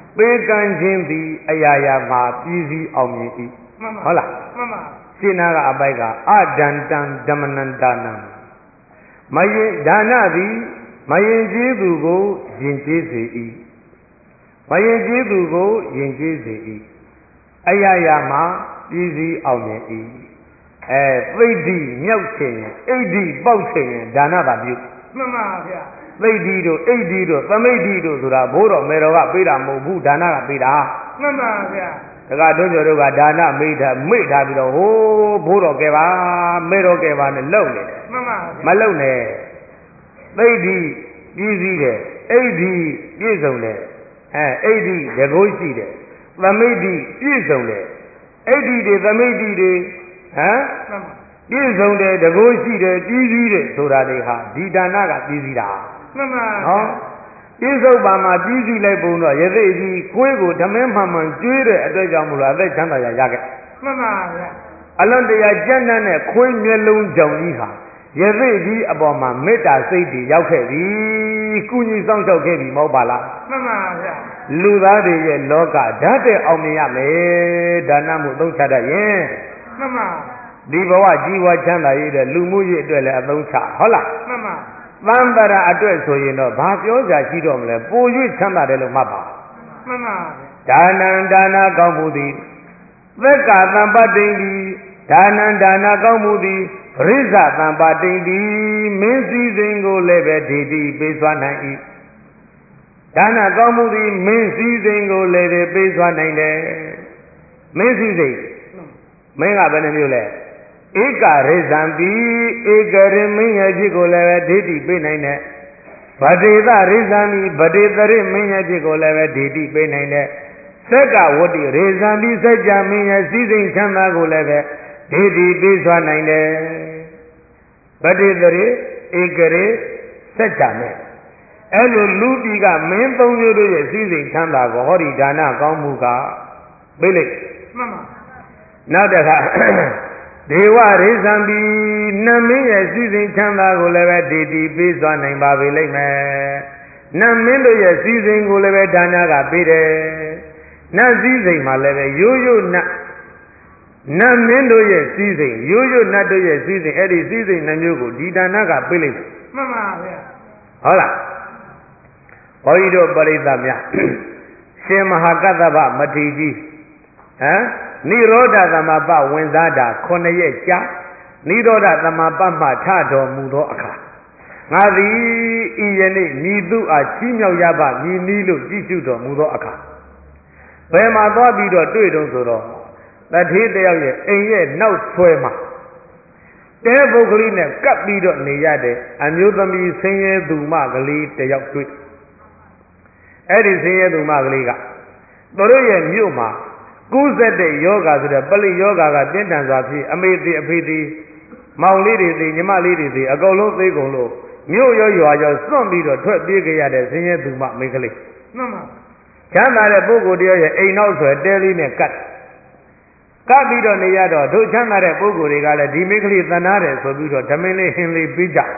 ပေးကမ်းခြင်းသည်အရာရာမှာပြည်စည်းအောင်မြင်၏ဟုတ်လားမှန်ပါရှင်းနာကအပိုက်ကအဒန္တံဓမ္မနန္ဒနံမယင်ဒါနသည်မယင်ကျေးသူကိုယင်ကျေးစေ၏မယင်ကျေးသူကိုယင်ကျေးစေ၏အရာရာမှာပြည်စည်းအောင်မြင်၏အဲသိဋ္ဌိမြောက်ခြင်းအိဋ္ဌိပေါက်ခြင်းဒါနပါပြုမှန်ပါဗျာသိဋ္ဌိတို့အိဋ္ဌိတို့သမိဋ္ဌိတို့ဆိုတာဘိုးတော်မေတော်ကပေးတာမဟုတ်ဘူးဒါနကပေးတာမှန်ပါဗျာတကတို့ကျော်တို့ကဒါနမေ့တာမေ့ထားပြီးတော့ဟိုးဘိုးတော်ကဲပါမေတော်ကဲပါနဲ့လုံနေတယ်မှန်ပါမလုံနဲ့သိဋ္ဌိပြည်စည်းတယ်အိဋ္ဌိပြည့်စုံတယ်အဲအိဋ္ဌိတကုရှိတယ်သမိဋ္ဌိပြည့်စုံတယ်အိဋ္ဌိတွေသမိဋ္ဌိတွေဟမ်ပြည့်စုံတယ်တကုရှိတယ်ပြည်စည်းတယ်ဆိုတာတွေဟာဒီဒါနကပြည်စည်းတာမှန်ပါနော်ပြစ္ဆုတ်ပါမှာပြီးစီလိုက်ပုံတော့ရသေးကြီးကိုယ်ကိုဓမင်းမှန်မှန်ကျွေးတဲ့အတွက်ကြောင့်မလို့အသက်ချမ်းသာရရခဲ့မှန်ပါဗျာအလွန်တရာကြံ့တဲ့ခွေးမျက်လုံးကြောင်ကြီးဟာရသေးကြီးအပေါ်မှာမေတ္တာစိတ်တွေရောက်ခဲ့ပြီကုညီဆောင်ရှောက်ခဲ့ပြီမဟုတ်ပါလားမှန်ပါဗျာလူသားတွေရဲ့လောကဓာတ်တဲ့အောင်မြင်ရမယ်ဒါနမှုသုံးချတတ်ရင်မှန်ပါဒီဘဝကြီးဝါချမ်းသာရတဲ့လူမှုရေးအတွက်လည်းအသုံးချဟုတ်လားမှန်ပါသံဗရာအတွက်ဆိုရင်တော့ဘာပြောကြရှိတော့မလဲပို၍ချမ်းသာတယ်လို့မှတ်ပါမှန်ပါဒါနံဒါနကောင်းမှုသည်သက္ကသံပတိန်သည်ဒါနံဒါနကောင်းမှုသည်ပရိစ္ဆသံပတိန်သည်မင်းစည်းစိမ်ကိုလည်းပဲဒေတိပေးစွာနိုင်၏ဒါနကောင်းမှုသည်မင်းစည်းစိမ်ကိုလည်းပဲပေးစွာနိုင်တယ်မင်းစည်းစိမ်မင်းကဘယ်နှမျိုးလဲဧကရိဇံပိဧကရိမင်းရဲ့ဖြစ်ကိုလည်းပဲဒိဋ္ဌိပေးနိုင်တဲ့ဗဒေသရိဇံပိဗဒေသရိမင်းရဲ့ဖြစ်ကိုလည်းပဲဒိဋ္ဌိပေးနိုင်တဲ့သက္ကဝတ္တိရိဇံပိစัจ जा မင်းရဲ့စည်းစိမ်ချမ်းသာကိုလည်းပဲဒိဋ္ဌိပေးစွာနိုင်တယ်ဗဒေသရိဧကရိစัจ जा မင်းအဲ့လိုလူပြည်ကမင်းသုံးမျိုးတို့ရဲ့စည်းစိမ်ချမ်းသာကိုဟောဒီဒါနကောင်းမှုကပေးလိုက်မှန်ပါနောက်တစ်ခါဒေဝရိဇံပိနတ်မင်းရဲ့စည်းစိမ်ချမ်းသာကိုလည်းပဲဒေတိပေးစွာနိုင်ပါပေလိမ့်မယ်နတ်မင်းတို့ရဲ့စည်းစိမ်ကိုလည်းပဲဒါနကပေးတယ်နတ်စည်းစိမ်မှာလည်းပဲရိုးရိုးနတ်နတ်မင်းတို့ရဲ့စည်းစိမ်ရိုးရိုးနတ်တို့ရဲ့စည်းစိမ်အဲ့ဒီစည်းစိမ်နှမျိုးကိုဒီဒါနကပေးလိမ့်မယ်မှန်ပါဗျာဟုတ်လားဘုန်းကြီးတို့ပရိသတ်များရှင်မဟာကတ္တဗမထေရကြီးဟမ်နိရောဓသမပဝင်စားတာခုနှစ်ရက်ကြာနိရောဓသမပမှထတော်မူသောအခါငါသည်ဤယနေ့ညီသူအားချီးမြှောက်ရပါမည်နည်းလို့ကြည့်ရှုတော်မူသောအခါဘယ်မှာသွားပြီးတော့တွေ့တုံးဆိုတော့တထေးတယောက်ရဲ့အိမ်ရဲ့နောက်ဆွဲမှာတဲပုဂ္ဂလိနဲ့ကပ်ပြီးတော့နေရတဲ့အမျိုးသမီးဆင်းရဲသူမကလေးတယောက်တွေ့အဲ့ဒီဆင်းရဲသူမကလေးကသူတို့ရဲ့မြို့မှာကူးဆက်တဲ့ယောဂါဆိုတဲ့ပလိယောဂါကတင်းတန်စွာဖြစ်အမေသေးအဖေသေးမောင်လေးတွေသေးညီမလေးတွေသေးအကုန်လုံးသိကုန်လို့မြို့ရောရွာရောစွန့်ပြီးတော့ထွက်ပြေးကြရတဲ့ဆင်းရဲသူမမိန်းကလေးမှန်ပါချမ်းသာတဲ့ပုဂ္ဂိုလ်တယောက်ရဲ့အိမ်နောက်ဆွဲတဲလေးနဲ့ကတ်ကပ်ပြီးတော့နေရတော့တို့ချမ်းသာတဲ့ပုဂ္ဂိုလ်တွေကလည်းဒီမိန်းကလေးသနာတယ်ဆိုပြီးတော့ဓမင်းလေးဟင်းလေးပြီးကြ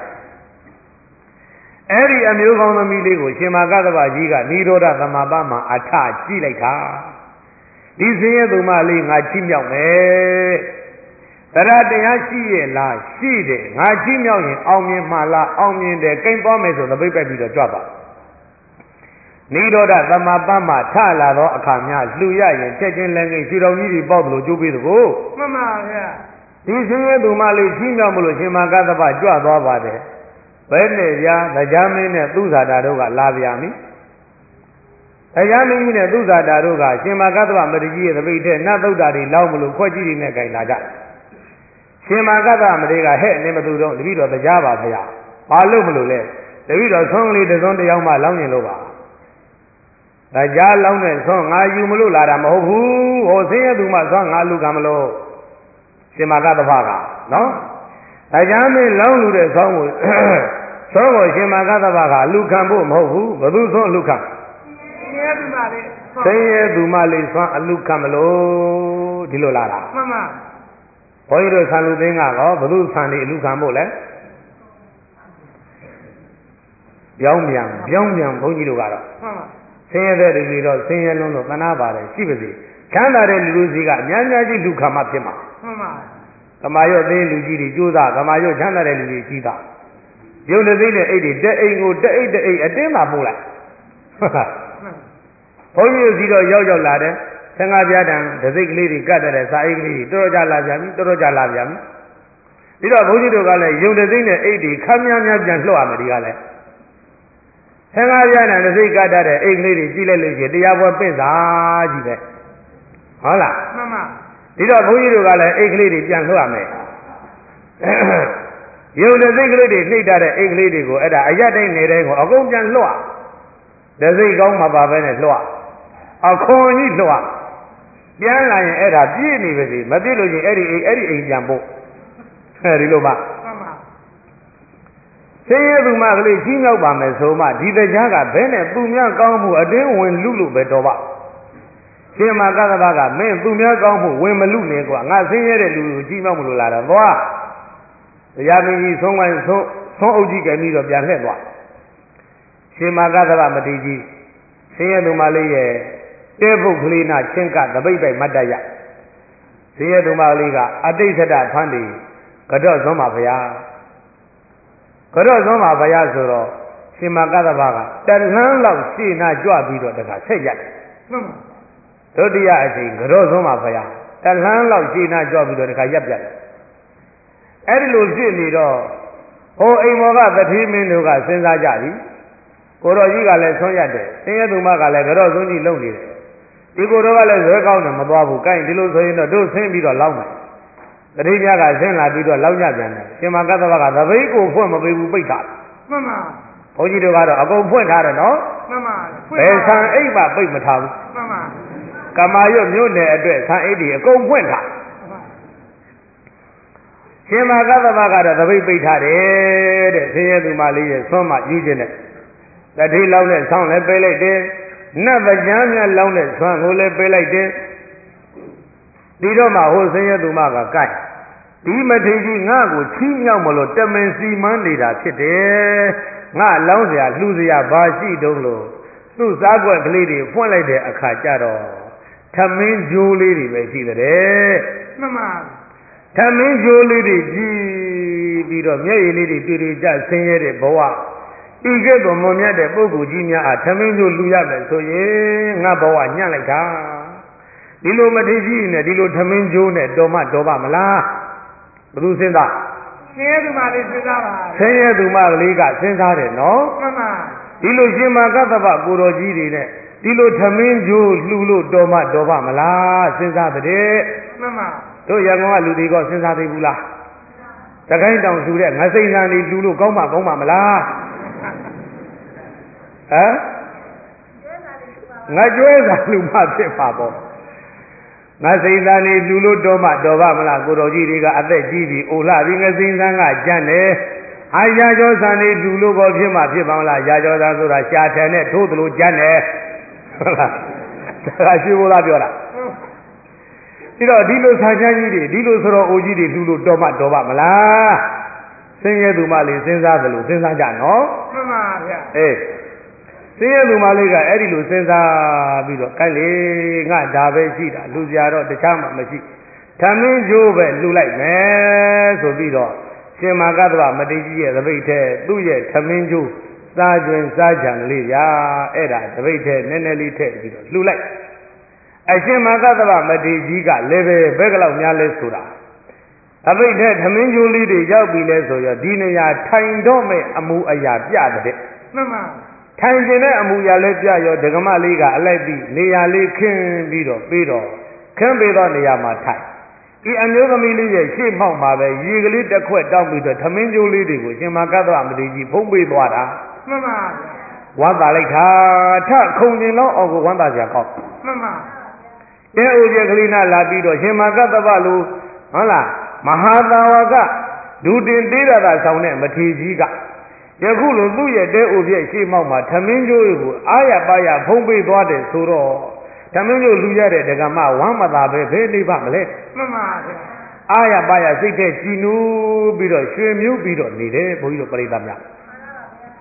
အဲ့ဒီအမျိုးကောင်းသမီးလေးကိုရှင်မာကသဗ္ဗကြီးကနိရောဓသမပမှာအထကြည့်လိုက်တာဒီဆင်းရဲသူမလေးငါချီးမြှောက်မယ်တရားတရားရှိရဲ့လားရှိတယ်ငါချီးမြှောက်ရင်အောင်မြင်မှာလားအောင်မြင်တယ်ကိန်းသွားမယ်ဆိုသပိတ်ပဲပြီးတော့ကြွပါနိရောဓသမပမှာထလာသောအခါများလှူရရင်ချက်ချင်းလည်းငယ်ရွှေတော်ကြီးတွေပေါက်လို့ကျိုးပေးသကိုမှန်ပါဗျာဒီဆင်းရဲသူမလေးချီးမြှောက်မလို့ရှင်မာကသဗ္ဗကြွသွားပါတယ်ဘယ်နဲ့ဗျာတရားမင်းနဲ့သူဇာတာတို့ကလာပြန်ပြီတရားမင်းကြီးနဲ့သူဇာတာတို့ကရှင်မာကသဗ္ဗမတကြီးရဲ့သပိတ်တဲ့နတ်သုဒ္ဓတွေလောက်မလို့ခွက်ကြီးတွေနဲ့ကြိုင်လာကြရှင်မာကသဗ္ဗမတေကဟဲ့နေမသူတော့တပည့်တော်တရားပါဗျာဘာလို့မလို့လဲတပည့်တော်ဆုံးကလေးတစ်စုံတစ်ယောက်မှလောင်းကျင်လို့ပါတရားလောင်းတဲ့ဆုံးငါယူမလို့လာတာမဟုတ်ဘူးဟိုဆင်းရဲသူမှဆုံးငါလူကမလို့ရှင်မာကသဗ္ဗကနော်တရားမင်းလောင်းလူတဲ့ဆုံးကိုဆုံးကိုရှင်မာကသဗ္ဗကလူခံဖို့မဟုတ်ဘူးဘသူဆုံးလူခံဆင်းရဲသူမလေးဆင်းရဲသူမလေးဆုံးအလူခံမလို့ဒီလိုလာတာမှန်ပါဘုန်းကြီးတို့ဆံလူသိန်းကတော့ဘသူဆံနေအလူခံဖို့လဲပြောင်းပြန်ပြောင်းပြန်ဘုန်းကြီးတို့ကတော့မှန်ပါဆင်းရဲတဲ့လူတွေတော့ဆင်းရဲလုံးလို့သနာပါတယ်ရှိပါစေချမ်းသာတဲ့လူလူစီကအများများကြီးလူခါမှဖြစ်မှာမှန်ပါကမာရွတ်သေးလူကြီးတွေကြိုးစားကမာရွတ်ချမ်းသာတဲ့လူတွေကြီးတာရုပ်သိတဲ့အိတ်တွေတက်အိမ်ကိုတက်အိတ်တက်အိတ်အတင်းသာပို့လိုက်ဟုတ်လားဘုန်းကြီးစီတော့ရောက်ရောက်လာတယ်ဆင်္ဃပြားတံဒစိတ်ကလေးတွေကတ်တဲ့စာအိတ်ကလေးတွေတော်တော်ကြာလာပြန်ပြီတော်တော်ကြာလာပြန်ပြီပြီးတော့ဘုန်းကြီးတို့ကလည်းရုပ်သိတဲ့အိတ်တွေခမ်းများများပြန်လှော့ရမယ်ဒီကလည်းဆင်္ဃပြားတံဒစိတ်ကတ်တဲ့အိတ်ကလေးတွေကြီးလိုက်လို့ရှိရင်တရားပွဲပြင့်စာကြီးပဲဟုတ်လားမှန်ပါဒီတော့ဘုန်းကြီးတို့ကလည်းအိတ်ကလေးတွေပြန်လှော့ရမယ်ရုပ်တဲ့စိတ်ကလေးတွေနှိပ်ထားတဲ့အိတ်ကလေးတွေကိုအဲ့ဒါအရက်တိုင်းနေတိုင်းကိုအကုန်ပြန်လှော့တစိတ်ကောင်းမှာပါပဲနဲ့လှော့အခွန်ကြီးလှော့ပြန်လာရင်အဲ့ဒါပြည့်နေပါစေမပြည့်လို့ချင်းအဲ့ဒီအိတ်အဲ့ဒီအိမ်ပြန်ဖို့အဲဒီလိုပါမှန်ပါဆင်းရဲသူမကလေးကြီးမြောက်ပါမယ်ဆိုမှဒီတရားကဘဲနဲ့သူများကောင်းမှုအတင်းဝင်လူလို့ပဲတော်ပါရှင်မကသဘာကမင်းသူများကောင်းမှုဝင်မလူနေကွာငါဆင်းရဲတဲ့လူကိုကြီးမြောက်မလို့လာတော့သွားတရားမင်းကြီးဆုံးပိုင်းဆုံးဆုံးအုပ်ကြီးကပြီးတော့ပြန်လှည့်သွားရှင်မကသဘာမတိကြီးဆင်းရဲသူမလေးရဲ့တဲဖုတ်ကလေးနာချင်းကသပိတ်ပိုက်မတ်တရဆင်းရဲသူမလေးကအတိတ်သတ္တဖန်တီကတော့သွန်းပါဗျာကတော့သွန်းပါဗျာဆိုတော့ရှင်မကသဘာကတလန်းလောက်ရှေ့နာကြွပြီးတော့တခါဆက်ရတယ်မှန်ပါဒုတိယအချိန်ကတော့သွန်းပါဗျာတလန်းလောက်ရှေ့နာကြွပြီးတော့တခါရပ်ပြတယ်အဲ့ဒီလိုဖြစ်နေတော့ဟိုအိမ်မော်ကတတိမင်းတို့ကစဉ်းစားကြပြီကိုတော်ကြီးကလည်းဆွံ့ရတယ်ဆင်းရဲသူမကလည်းကတော့သွန်းကြီးလုံနေတယ်ဒီကိုတော်ကလည်းဇွဲကောင်းတယ်မသွားဘူးကိုင်းဒီလိုဆိုရင်တော့တို့ဆင်းပြီးတော့လောက်မယ်တတိယကဆင်းလာပြီးတော့လောက်ညပြန်တယ်ရှင်မကသဘကသပိတ်ကိုဖွင့်မပေးဘူးပိတ်တာမှန်ပါဘုန်းကြီးတို့ကတော့အကုန်ဖွင့်ထားတယ်နော်မှန်ပါဘယ်ဆံအိတ်မှပိတ်မထားဘူးမှန်ပါကမာရွတ်မြို့နယ်အတွက်ဆံအိတ်တွေအကုန်ဖွင့်ထားရှင်မကသဘကတော့သပိတ်ပိတ်ထားတယ်တဲ့ဆင်းရဲသူမလေးရဲ့ဆွမ်းမယူခြင်းနဲ့တတိလောက်နဲ့ဆောင်းလည်းပေးလိုက်တယ်နတ်ပကြမ်းများလောင်းတဲ့ဆွမ်းကိုလည်းပေးလိုက်တယ်ဒီတော့မှဟိုဆင်းရဲသူမကကြိုက်ဒီမထေကြီးငါ့ကိုချီးမြှောက်မလို့တမင်စီမန်းနေတာဖြစ်တယ်ငါလောင်းเสียလှူเสียဘာရှိတုံးလို့သူ့စားကွက်ကလေးတွေဖွင့်လိုက်တဲ့အခါကျတော့ထမင်းကြိုးလေးတွေပဲရှိတဲ့မှန်ပါထမင်းကြိုးလေးတွေကြည့်ပြီးတော့မျက်ရည်လေးတွေတွေ့တွေ့ကြဆင်းရဲတဲ့ဘဝဤကဲ့သို့မွန်မြတ်တဲ့ပုဂ္ဂိုလ်ကြီးများအားထမင်းကြိုးလူရမယ်ဆိုရင်ငါဘဝညှက်လိုက်တာဒီလိုမထေကြီးနဲ့ဒီလိုထမင်းကြိုးနဲ့တော်မတော်ပါမလားဘယ်သူစဉ်းစားဆင်းရဲသူမလေးစဉ်းစားပါဆင်းရဲသူမကလေးကစဉ်းစားတယ်နော်မှန်ပါဒီလိုရှင်မကသဗ္ဗကိုတော်ကြီးတွေနဲ့ဒီလိုထမင်းကြိုးလှူလို့တော်မတော်ပါမလားစဉ်းစားတဲ့မှန်ပါတို့ရန်ကုန်ကလူတွေကစဉ်းစားသေးဘူးလားတခိုင်းတောင်လှူတဲ့ငစိမ့်ဆန်တွေလှူလို့ကောင်းပါကောင်းပါမလားဟမ်ငါကျွဲစာလှူမှဖြစ်ပါပေါ့ငါစိန်သားနေလူလို့တော်မှတော်ပါမလားကိုတော်ကြီးတွေကအသက်ကြီးပြီအိုလှပြီးငစိန်သားကကြမ်းတယ်အာရာကျော်ဆန်နေလူလို့ကောဖြစ်မှဖြစ်ပါမလားရာကျော်သားဆိုတာရှားထန်နဲ့ထိုးသလိုကြမ်းတယ်ဟုတ်လားဒါကရှိဖို့လားပြောတာဒီတော့ဒီလိုဆာချမ်းကြီးတွေဒီလိုဆိုတော့အိုကြီးတွေလူလို့တော်မှတော်ပါမလားဆင်းရဲသူမလေးစဉ်းစားသလိုစဉ်းစားကြနော်မှန်ပါဗျာအေးဆင်းရဲသူမလေးကအဲ့ဒီလိုစဉ်းစားပြီးတော့ကိုက်လေငါဒါပဲရှိတာလူစရာတော့တခြားမှမရှိထမင်းကျိုးပဲလှူလိုက်မယ်ဆိုပြီးတော့ရှင်မကသဗ္ဗမတိကြီးရဲ့သပိတ်ထဲသူ့ရဲ့ထမင်းကျိုးစားကျွင်စားကြံလေးရာအဲ့ဒါသပိတ်ထဲနည်းနည်းလေးထည့်ပြီးတော့လှူလိုက်အရှင်မကသဗ္ဗမတိကြီးကလည်းပဲဘက်ကလောက်များလဲဆိုတာအပိတ်ထဲထမင်းကျိုးလေးတွေရောက်ပြီလဲဆိုရောဒီနေရာထိုင်တော့မဲ့အမှုအရာပြတဲ့မှန်ပါထိုင်ကျင်တဲ့အမူအရာလေးပြရောဒကမလေးကအလိုက်ပြီးနေရာလေးခင်းပြီးတော့ပြီးတော့ခင်းပြီးတော့နေရာမှာထိုင်ဒီအမျိုးသမီးလေးရဲ့ရှေ့မောက်မှာပဲရေကလေးတစ်ခွက်တောက်ပြီးတော့ထမင်းကျိုးလေးတွေကိုရှင်မကသဗ္ဗမတိကြီးဖုံးပေးသွားတာမှန်ပါဝမ်းသာလိုက်တာထခုံကျင်တော့အော်ကိုဝမ်းသာကြကောက်မှန်ပါတဲအိုကျကလေးနာလာပြီးတော့ရှင်မကသဗ္ဗလိုဟုတ်လားမဟာသာဝကဒုတင်သေးရတာဆောင်တဲ့မထေကြီးကယခုလိုသူ့ရဲ့တဲအိုပြည့်ရှေ့မောက်မှာထမင်းကျိုးကိုအာရပါရဖုံးပေးသွားတယ်ဆိုတော့ထမင်းကျိုးလူရတဲ့ဒကမဝမ်းမသာပဲဘယ်နေပါမလဲမှန်ပါဗျာအာရပါရစိတ်ထဲကြည်နူးပြီးတော့ရွှေမြူးပြီးတော့နေတယ်ဘုန်းကြီးတို့ပရိသတ်များ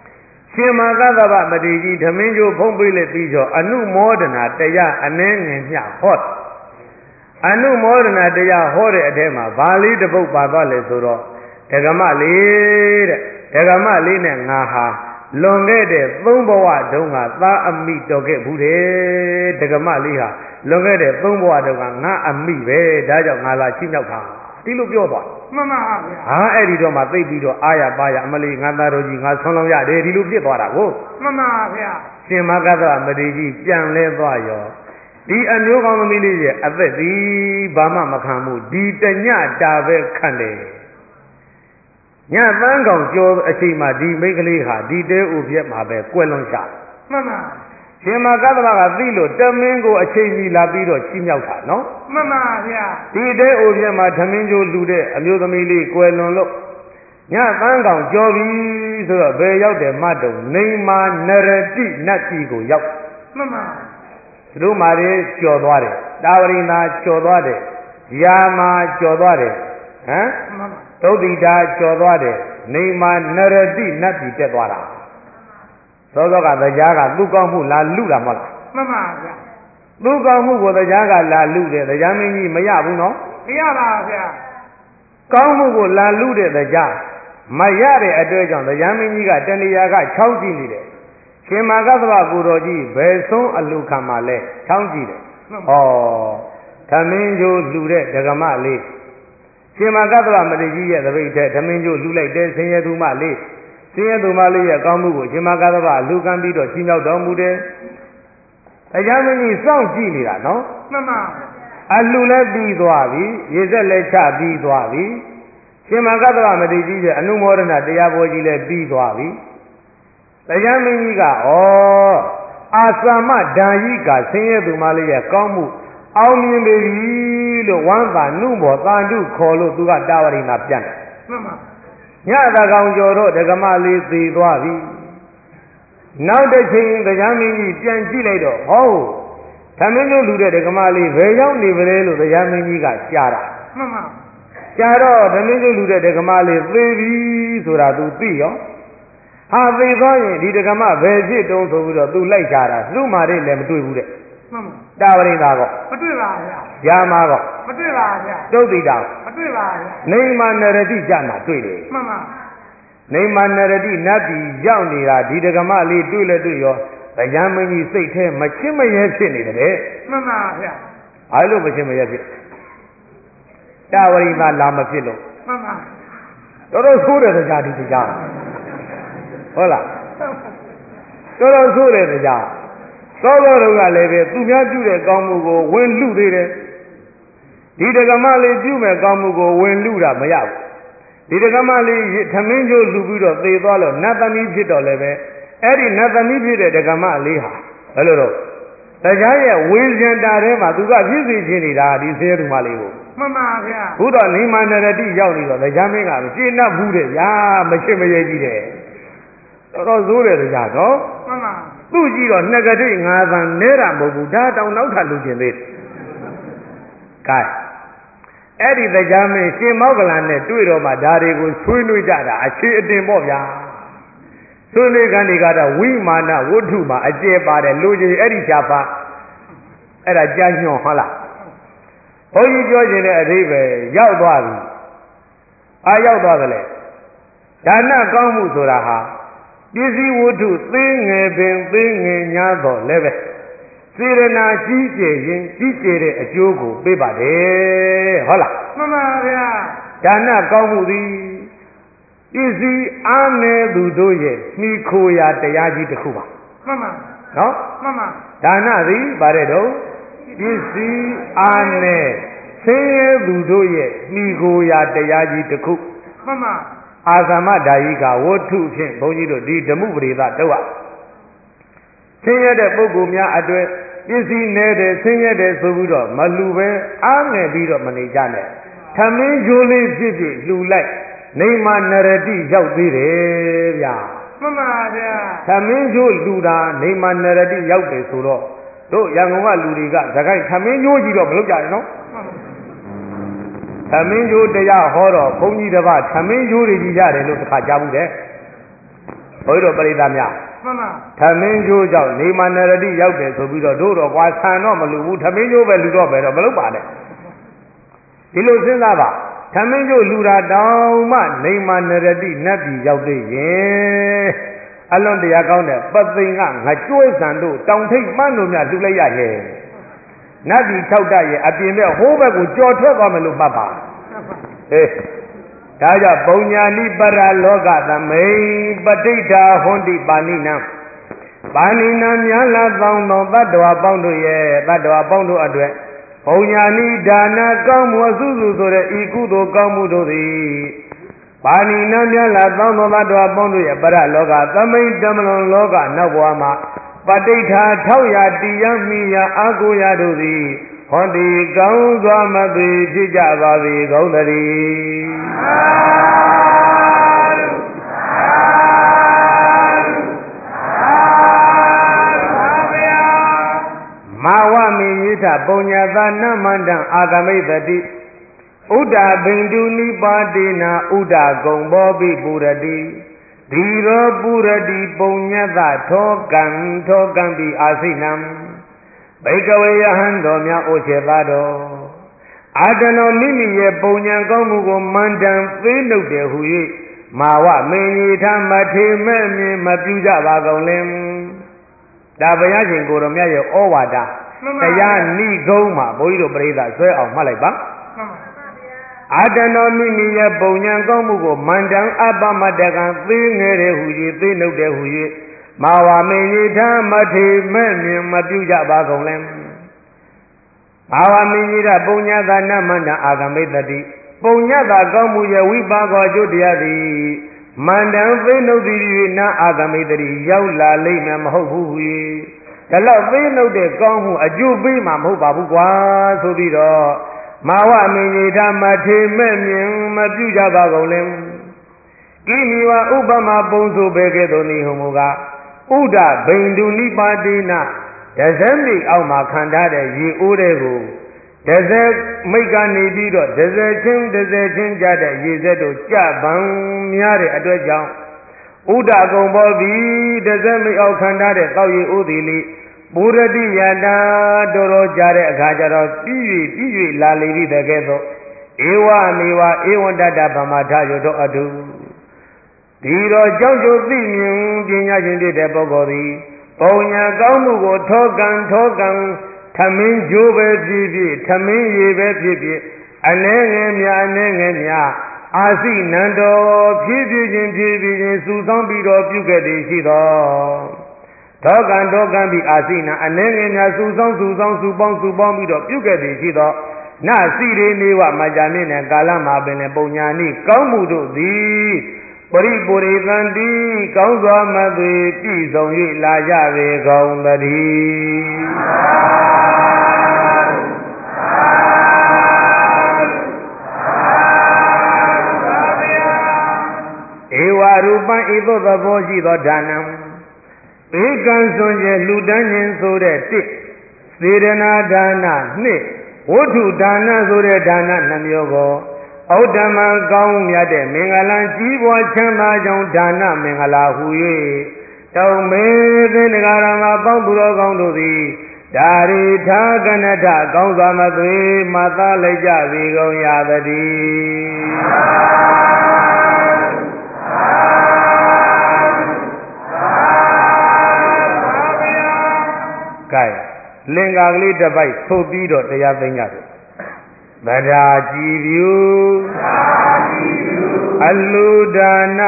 ရှင်မာကသဗ္ဗမတိကြီးဓမင်းကျိုးဖုံးပေးလက်ပြီးတော့အနုမောဒနာတရားအနှဲငယ်မျှဟောအနုမောဒနာတရားဟောတဲ့အထဲမှာဘာလေးတစ်ပုဒ်ပါသွားလဲဆိုတော့ဒဂမလေးတဲ့ဒဂမလေးနဲ့ငါဟာလွန်ခဲ့တဲ့သုံးဘဝတုန်းကသာအမိတော်ခဲ့ဘူးတယ်ဒဂမလေးဟာလွန်ခဲ့တဲ့သုံးဘဝတုန်းကငါအမိပဲဒါကြောင့်ငါလာချိမြောက်တာဒီလိုပြောသွားမှန်ပါဗျာဟာအဲ့ဒီတော့မှသိပြီးတော့အာရပါရအမလေးငါသားတော်ကြီးငါဆွမ်းလောင်းရတယ်ဒီလိုဖြစ်သွားတာကိုမှန်ပါဗျာရှင်မဂ္ဂသမတိကြီးပြန်လဲသွားရောဒီအမျိုးကောင်းသမီးလေးရဲ့အသက်သည်ဘာမှမခံဘူးဒီတညတာပဲခံတယ်ညသန်းကောင်ကျော်အချိန်မှဒီမိန်းကလေးဟာဒီတဲဥပြက်မှာပဲကွယ်လွန်ရှာမှန်ပါရှင်မကသဗ္ဗကသိလို့တမင်းကိုအချိန်ကြီးလာပြီးတော့ချီးမြှောက်တာနော်မှန်ပါဗျာဒီတဲဥပြက်မှာဓမင်းကျိုးလူတဲ့အမျိုးသမီးလေးကွယ်လွန်လို့ညသန်းကောင်ကျော်ပြီဆိုတော့ဘယ်ရောက်တယ်မတုံနေမာနရတိနတ်ကြီးကိုရောက်မှန်ပါသူတို့မာတွေကျော်သွားတယ်တာဝရိနာကျော်သွားတယ်ယာမာကျော်သွားတယ်ဟမ်မှန်ပါသုတ်တိတာကျော်သွားတယ်နေမာနရတိနတ်ကြီးတက်သွားတာသောသောကတရားကသူ့ကောင်းမှုလာလူတာမဟုတ်လားမှန်ပါဗျာသူ့ကောင်းမှုကိုတရားကလာလူတယ်တရားမင်းကြီးမရဘူးနော်မရပါဗျာကောင်းမှုကိုလာလူတဲ့တရားမရတဲ့အတွက်ကြောင့်တရားမင်းကြီးကတဏှာကချောင်းကြည့်နေတယ်ရှင်မာကသဗ္ဗကိုတော်ကြီးဘယ်ဆုံးအလူခံမှာလဲချောင်းကြည့်တယ်ဩသမင်းကျိုးလူတဲ့ဒဂမလေးရှင်မာကသဗ္ဗမတိကြီးရဲ့သပိတ်တဲ့သမင်းကျိုးလူလိုက်တဲ့ဆင်းရဲသူမလေးဆင်းရဲသူမလေးရဲ့ကောင်းမှုကိုရှင်မာကသဗ္ဗလူခံပြီးတော့ချီးမြှောက်တော်မူတယ်တရားမင်းကြီးစောင့်ကြည့်နေတာနော်မှန်ပါအလူလည်းပြီးသွားပြီရေစက်လည်းချပြီးသွားပြီရှင်မာကသဗ္ဗမတိကြီးရဲ့အနုမောဒနာတရားပွဲကြီးလည်းပြီးသွားပြီတရားမင်းကြီးကဩအာသမဒာယိကဆင်းရဲသူမလေးရဲ့ကောင်းမှုအောင်မြင်ပြီလို့ဝမ်းသာနှုတ်ပေါ်တာတုခေါ်လို့သူကတာဝရိနာပြန်တယ်မှန်ပါညသာကောင်ကျော်တော့ဒဂမလေးသေသွားပြီနောက်တစ်ချိန်တရားမင်းကြီးပြန်ကြည့်လိုက်တော့ဟောသမင်းတို့လူတဲ့ဒဂမလေးဘယ်ရောက်နေပါလဲလို့တရားမင်းကြီးကကြားတာမှန်ပါကြားတော့သမင်းတို့လူတဲ့ဒဂမလေးသေပြီဆိုတာသူသိရောဟာသေသွားရင်ဒီဒဂမဘယ်ဖြစ်တုံးဆိုပြီးတော့သူလိုက်ကြတာသူ့မာတွေလည်းမတွေ့ဘူးတဲ့မှန်ပါတာဝရိနာကောမတွေ့ပါဗျာယာမကောမတွေ့ပါဗျာတုတ်တိတာမတွေ့ပါဗျာနေမာနရတိကြမှာတွေ့တယ်မှန်ပါနေမာနရတိနတ်ပြည်ရောက်နေတာဒီဒဂမလေးတွေ့လဲတွေ့ရောတရားမင်းကြီးစိတ်แท้မချစ်မရဲဖြစ်နေတယ်မှန်ပါဗျာအဲ့လိုမချစ်မရဲဖြစ်တာဝရိနာလာမဖြစ်လို့မှန်ပါတော်တော်ဆိုးတယ်တရားဒီတရားဟုတ်လားတော်တော်ဆိုးတယ်တရားသောသောတို့ကလည်းပဲသူများပြုတဲ့ကောင်းမှုကိုဝင်လူသေးတယ်ဒီဒကမလေးပြုမဲ့ကောင်းမှုကိုဝင်လူတာမရဘူးဒီဒကမလေးထမင်းကျိုးလူပြီးတော့သေသွားလို့နတ်သမီးဖြစ်တော့လည်းပဲအဲ့ဒီနတ်သမီးဖြစ်တဲ့ဒကမလေးဟာဘယ်လိုတော့တရားရဲ့ဝိဇ္ဇန္တာထဲမှာသူကဖြစ်စီခြင်းနေတာဒီဆင်းရဲသူမလေးကိုမှန်ပါဗျာဘုရားနေမနရတိရောက်နေတော့တရားမင်းကရှင်း납ဘူးတဲ့ဗျာမချစ်မရဲကြီးတယ်တော်တော်ဆိုးတယ်တရားနော်မှန်ပါသူ့ကြည့်တော့နှစ်ကတိငါးသံနဲတာမဟုတ်ဘူးဒါတောင်နောက်ထပ်လူကျင်သေးတယ်။ကဲအဲ့ဒီတရားမင်းရှင်မောကလန်နဲ့တွေ့တော့မှဒါတွေကိုဆွေးနွေးကြတာအခြေအတင်ပေါ့ဗျာ။ဆွေးနွေးကန်တွေကတော့ဝိမာနဝတ္ထုမှာအကျဲပါတယ်လူကြီးအဲ့ဒီရှားပါအဲ့ဒါကြားညွှန်ဟုတ်လား။ဘုန်းကြီးပြောခြင်းတဲ့အသေးပဲရောက်သွားပြီ။အာရောက်သွားတယ်လေ။ဒါနကောင်းမှုဆိုတာဟာပစ္စည်းဝတ္ထုသိငယ်ပင်သိငယ်ညာတော့လည်းပဲစေရနာကြီးကျယ်ရင်ကြီးကျယ်တဲ့အကျိုးကိုပေးပါတယ်ဟုတ်လားမှန်ပါဗျာဒါနကောင်းမှုသည်ပစ္စည်းအားနည်းသူတို့ရဲ့နှီးခိုရာတရားကြီးတစ်ခုပါမှန်ပါနော်မှန်ပါဒါနသည်ဗါတဲ့တော့ပစ္စည်းအားနည်းဆင်းရဲသူတို့ရဲ့နှီးခိုရာတရားကြီးတစ်ခုမှန်ပါအာသမဒါယိကဝတ္ထုဖြင့်ဘုန်းကြီးတို့ဒီဓမ္မပရိသတုတ်ဟာဆင်းရဲတဲ့ပုဂ္ဂိုလ်များအတွက်ပစ္စည်းနဲ့တဲ့ဆင်းရဲတဲ့ဆိုပြီးတော့မလူပဲအားငယ်ပြီးတော့မနေကြနဲ့ထမင်းကျိုးလေးဖြစ်ဖြစ်လှူလိုက်နေမာနရတိရောက်သေးတယ်ဗျာမှန်ပါဗျာထမင်းကျိုးလှူတာနေမာနရတိရောက်တယ်ဆိုတော့တို့ရန်ကုန်ကလူတွေကသခိုင်းထမင်းကျိုးကြီးတော့မလုပ်ကြဘူးနော်သမင်းကျိုးတရားဟောတော့ဘုန်းကြီးတစ်ပါးသမင်းကျိုးတွေကြီးရတယ်လို့တစ်ခါကြားဘူးတဲ့ဘုန်းကြီးတို့ပရိသတ်များမှန်ပါထမင်းကျိုးကြောင့်နေမနရတိရောက်တယ်ဆိုပြီးတော့တို့တော့ကွာဆန်တော့မလူဘူးထမင်းကျိုးပဲလူတော့ပဲတော့မလုပ်ပါနဲ့ဒီလိုစဉ်းစားပါထမင်းကျိုးလူတာတောင်မှနေမနရတိနတ်ပြည်ရောက်သေးရင်အလွန်တရားကောင်းတဲ့ပသိင်ကငါကျွေးဆန်တို့တောင်ထိပ်မှန်းတို့များလှူလိုက်ရရဲ့နတ်ပြည်၆တက်ရဲ့အပြင်ဘက်ဟိုးဘက်ကိုကြော်ထွက်သွားမယ်လို့မှတ်ပါအေးဒါကြောင့်ပုံညာနိပရလောကသမိန်ပဋိဋ္ဌာဟွန်တိပါဏိနံပါဏိနံများလာသောင်းသောတတ္တဝါပေါင်းတို့ရဲ့တတ္တဝါပေါင်းတို့အတွက်ပုံညာနိဒါနကောင်းမှုအစုစုဆိုတဲ့ဤကုသိုလ်ကောင်းမှုတို့သည်ပါဏိနံများလာသောင်းသောတတ္တဝါပေါင်းတို့ရဲ့ပရလောကသမိန်တမလွန်လောကနောက်ဘဝမှာပဋိဋ္ဌာထောက်ရတိယမိယအာကိုရတို့သည်ဟောဒီကောင်းစွာမသွေဖြစ်ကြပါစေကောင်းသတည်းမာဝမေယိထပုံညာသနမန္တံအာဂမိတတိဥဒ္ဒဘိန္ဒုနိပါတိနာဥဒ္ဒဂုံဘောပိပုရတိဒီရောပုရတိပုံညသထောကံထောကံပိအာစိနံဘိကဝေယဟံတော်များအိုချေသားတော်အာတနောမိမိရဲ့ပုံညာကောင်းမှုကိုမန္တံသေးနှုတ်တယ်ဟူ၍မာဝမေယိထမထေမဲ့မြင်မပြုကြပါကုန်လင်ဒါဘုရားရှင်ကိုတော်မြတ်ရဲ့ဩဝါဒတရားနိဂုံးမှာဘုန်းကြီးတို့ပြိဿဆွဲအောင်မှတ်လိုက်ပါအာတနောမိမိရဲ့ပုံညာကောင်းမှုကိုမန္တံအပမတကံသေးငယ်တယ်ဟူ၍သေးနှုတ်တယ်ဟူ၍မာဝမေယိထမထေမဲ့မြင်မပြုကြပါကုန်လဲမာဝမေယိထပုံညာသာနမန္တအာဂမိတတိပုံညာသာကောင်းမှုရဲ့ဝိပါကောအကျိုးတရားသည်မန္တံသိနှုတ်သည်၍နာအာဂမိတတိရောက်လာလိမ့်မယ်မဟုတ်ဘူးဟူ၍ဒါတော့သိနှုတ်တဲ့ကောင်းမှုအကျိုးပေးမှာမဟုတ်ပါဘူးကွာဆိုပြီးတော့မာဝမေယိထမထေမဲ့မြင်မပြုကြပါကုန်လဲကိမိဝဥပမာပုံဆိုပဲကဲ့သို့နေဟုမူကားဥဒ္ဒဘိန္ဒုနိပါတိနာဒဇမိအောက်မှာခံထားတဲ့ရေအိုးတွေကိုဒဇမိတ်ကနေပြီးတော့ဒဇချင်းဒဇချင်းကြတဲ့ရေစက်တို့ကြပန်းများတဲ့အတွက်ကြောင့်ဥဒ္ဒကုံဘောပြီးဒဇမိတ်အောက်ခံထားတဲ့တောက်ရေအိုးသည်လေပုရတိယတာတော်တော်ကြတဲ့အခါကျတော့ပြီး၍ပြီး၍လာလေပြီတဲ့ကဲ့သို့ဧဝမေဝဧဝတ္တဗမထရတောအတုဒီတော့ကြောင့်ကျိုးသိမြင်ပညာရှင်ဖြစ်တဲ့ပုဂ္ဂိုလ်သည်ပုံညာကောင်းမှုကိုထောကံထောကံထမင်းကျိုးပဲဖြစ်ဖြစ်ထမင်းရည်ပဲဖြစ်ဖြစ်အနှဲငယ်များအနှဲငယ်များအာစိနန္တော်ဖြစ်ဖြစ်ချင်းဖြစ်ဖြစ်ချင်းစူဆောင်းပြီးတော့ပြုခဲ့သည်ရှိသောထောကံထောကံပြီးအာစိနာအနှဲငယ်များစူဆောင်းစူဆောင်းစူပေါင်းစူပေါင်းပြီးတော့ပြုခဲ့သည်ရှိသောနစီရေနေဝမကြာမြင့်တဲ့ကာလမှာပင်လည်းပုံညာနိကောင်းမှုတို့သည်ပရိပုရိသန္တိကောင်းစွာမသွေပြည့်စုံ၍လာကြပေကုန်သတည်းဧဝရူပံဤသို့သဘောရှိသောဒါနံဧကံစွန်ကျဲလူတန်းခြင်းဆိုတဲ့တစ်စေရနာဒါနနှစ်ဝဋ္ထုဒါနဆိုတဲ့ဒါနနှမျိုးကိုဩဒ္ဓမံကောင်းမြတ်တဲ့မင်္ဂလာကြီးပွားချမ်းသာကြောင်းဒါနမင်္ဂလာဟူ၍တောင်းမေသင်္ဃာရမပေါင်းသူတော်ကောင်းတို့သည်ဒါရိထာကနထကောင်းစွာမသွေမသားလိုက်ကြပြီကုန်ရသတည်းကဲလင်္ကာကလေးတစ်ပိုက်ထုတ်ပြီးတော့တရားသိမ်းကြတယ်ဗဒါကြည်ဖြူအလူဒါန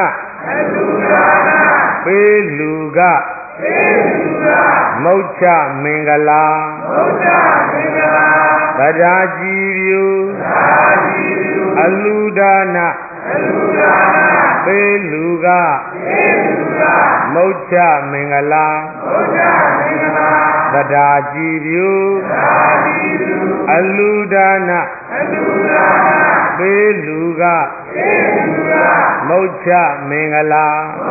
ပေးလူကမုတ်ချမင်္ဂလာဗဒါကြည်ဖြူအလူဒါနပေးလူကမုတ်ချမင်္ဂလာဗဒါကြည်ဖြူအလူဒါနပေးလူကမုတ်ချမင်္ဂလာ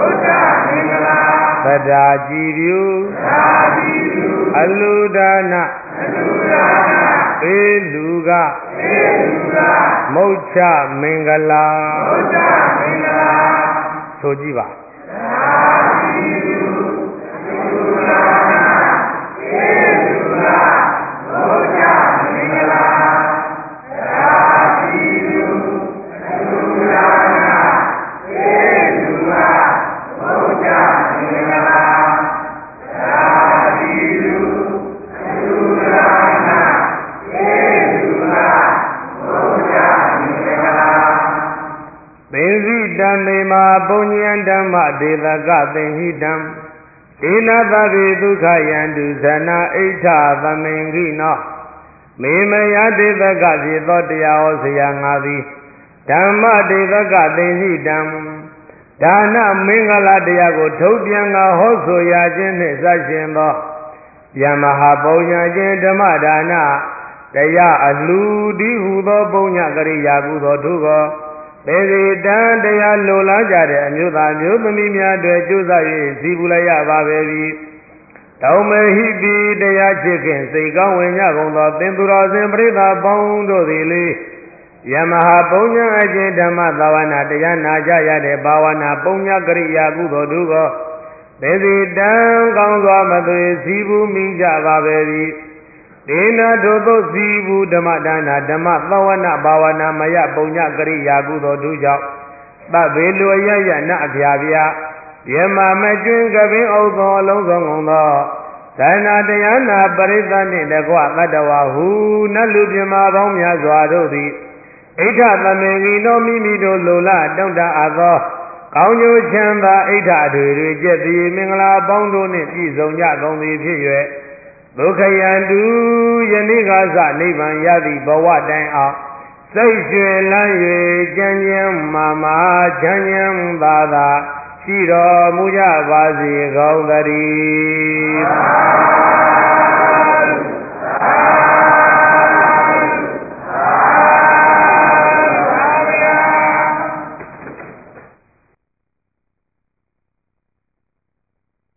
ဗဒါကြည်ဖြူအလူဒါနပေးလူကမုတ်ချမင်္ဂလာဆိုကြည့်ပါပင်စီတံမေမာပုညံဓမ္မဒေသကသင်္ဟိတံဧနသဗ္ဗေဒုက္ခယန္တုဇနာအိဋ္ဌသမင်္ဂိနောမေမယဒေသကဖြစ်သောတရားဟောဆရာငါသည်ဓမ္မဒေသကသင်္ဟိတံဒါနမင်္ဂလာတရားကိုထုတ်ပြန်ကဟောဆိုရခြင်းနှင့်စရှင်သောယမဟာပုညံခြင်းဓမ္မဒါနတရားအလှူဒီဟုသောပုညကရိယာကုသောထုကောပေစီတံတရားလိုလားကြတဲ့အမျိုးသားမျိုးသမီးများတွေကျိုးစား၍စီပူလိုက်ရပါပဲပြီတောမဟိပိတရားချစ်ခင်စိတ်ကောင်းဝင်ကြကုန်သောသင်္သူတော်စင်ပရိသတ်ပေါင်းတို့သည်လေယမဟာပုညံအကျင့်ဓမ္မသာဝနာတရားနာကြရတဲ့ဘာဝနာပုညကရိယာကုသိုလ်တို့ကိုသေစီတံကောင်းစွာမသွေစီဘူးမိကြပါပဲပြီဒေနာတို့သို့စီဘူးဓမ္မဒါနာဓမ္မသဝနာဘာဝနာမယပုညကရိယာကုသိုလ်တို့ကြောင့်သဗ္ဗေလူအယယနအပြာပြာယမမကျွင်းကပင်ဩသောအလုံးစုံကုန်သောဒါနာတရားနာပရိသတ်နှင့်တကွသတ္တဝါဟုနတ်လူပြမပေါင်းများစွာတို့သည်ဣဋ္ဌသမေဂိနောမိမိတို့လိုလားတောင့်တအပ်သောကောင်းကျိုးချမ်းသာဣဋ္ဌအထွေတွေကျက်သည်မင်္ဂလာပေါင်းတို့နှင့်ပြည့်စုံကြကုန်သည်ဖြစ်၍ဒုက္ခယန္တုယနေ့ကစနိဗ္ဗာန်ရသည့်ဘဝတိုင်အောင်စိတ်ရွှင်လန်း၍ကြံ့ကြံ့မာမာချမ်းချမ်းသာသာရှိတော်မူကြပါစေကုန်သတည်း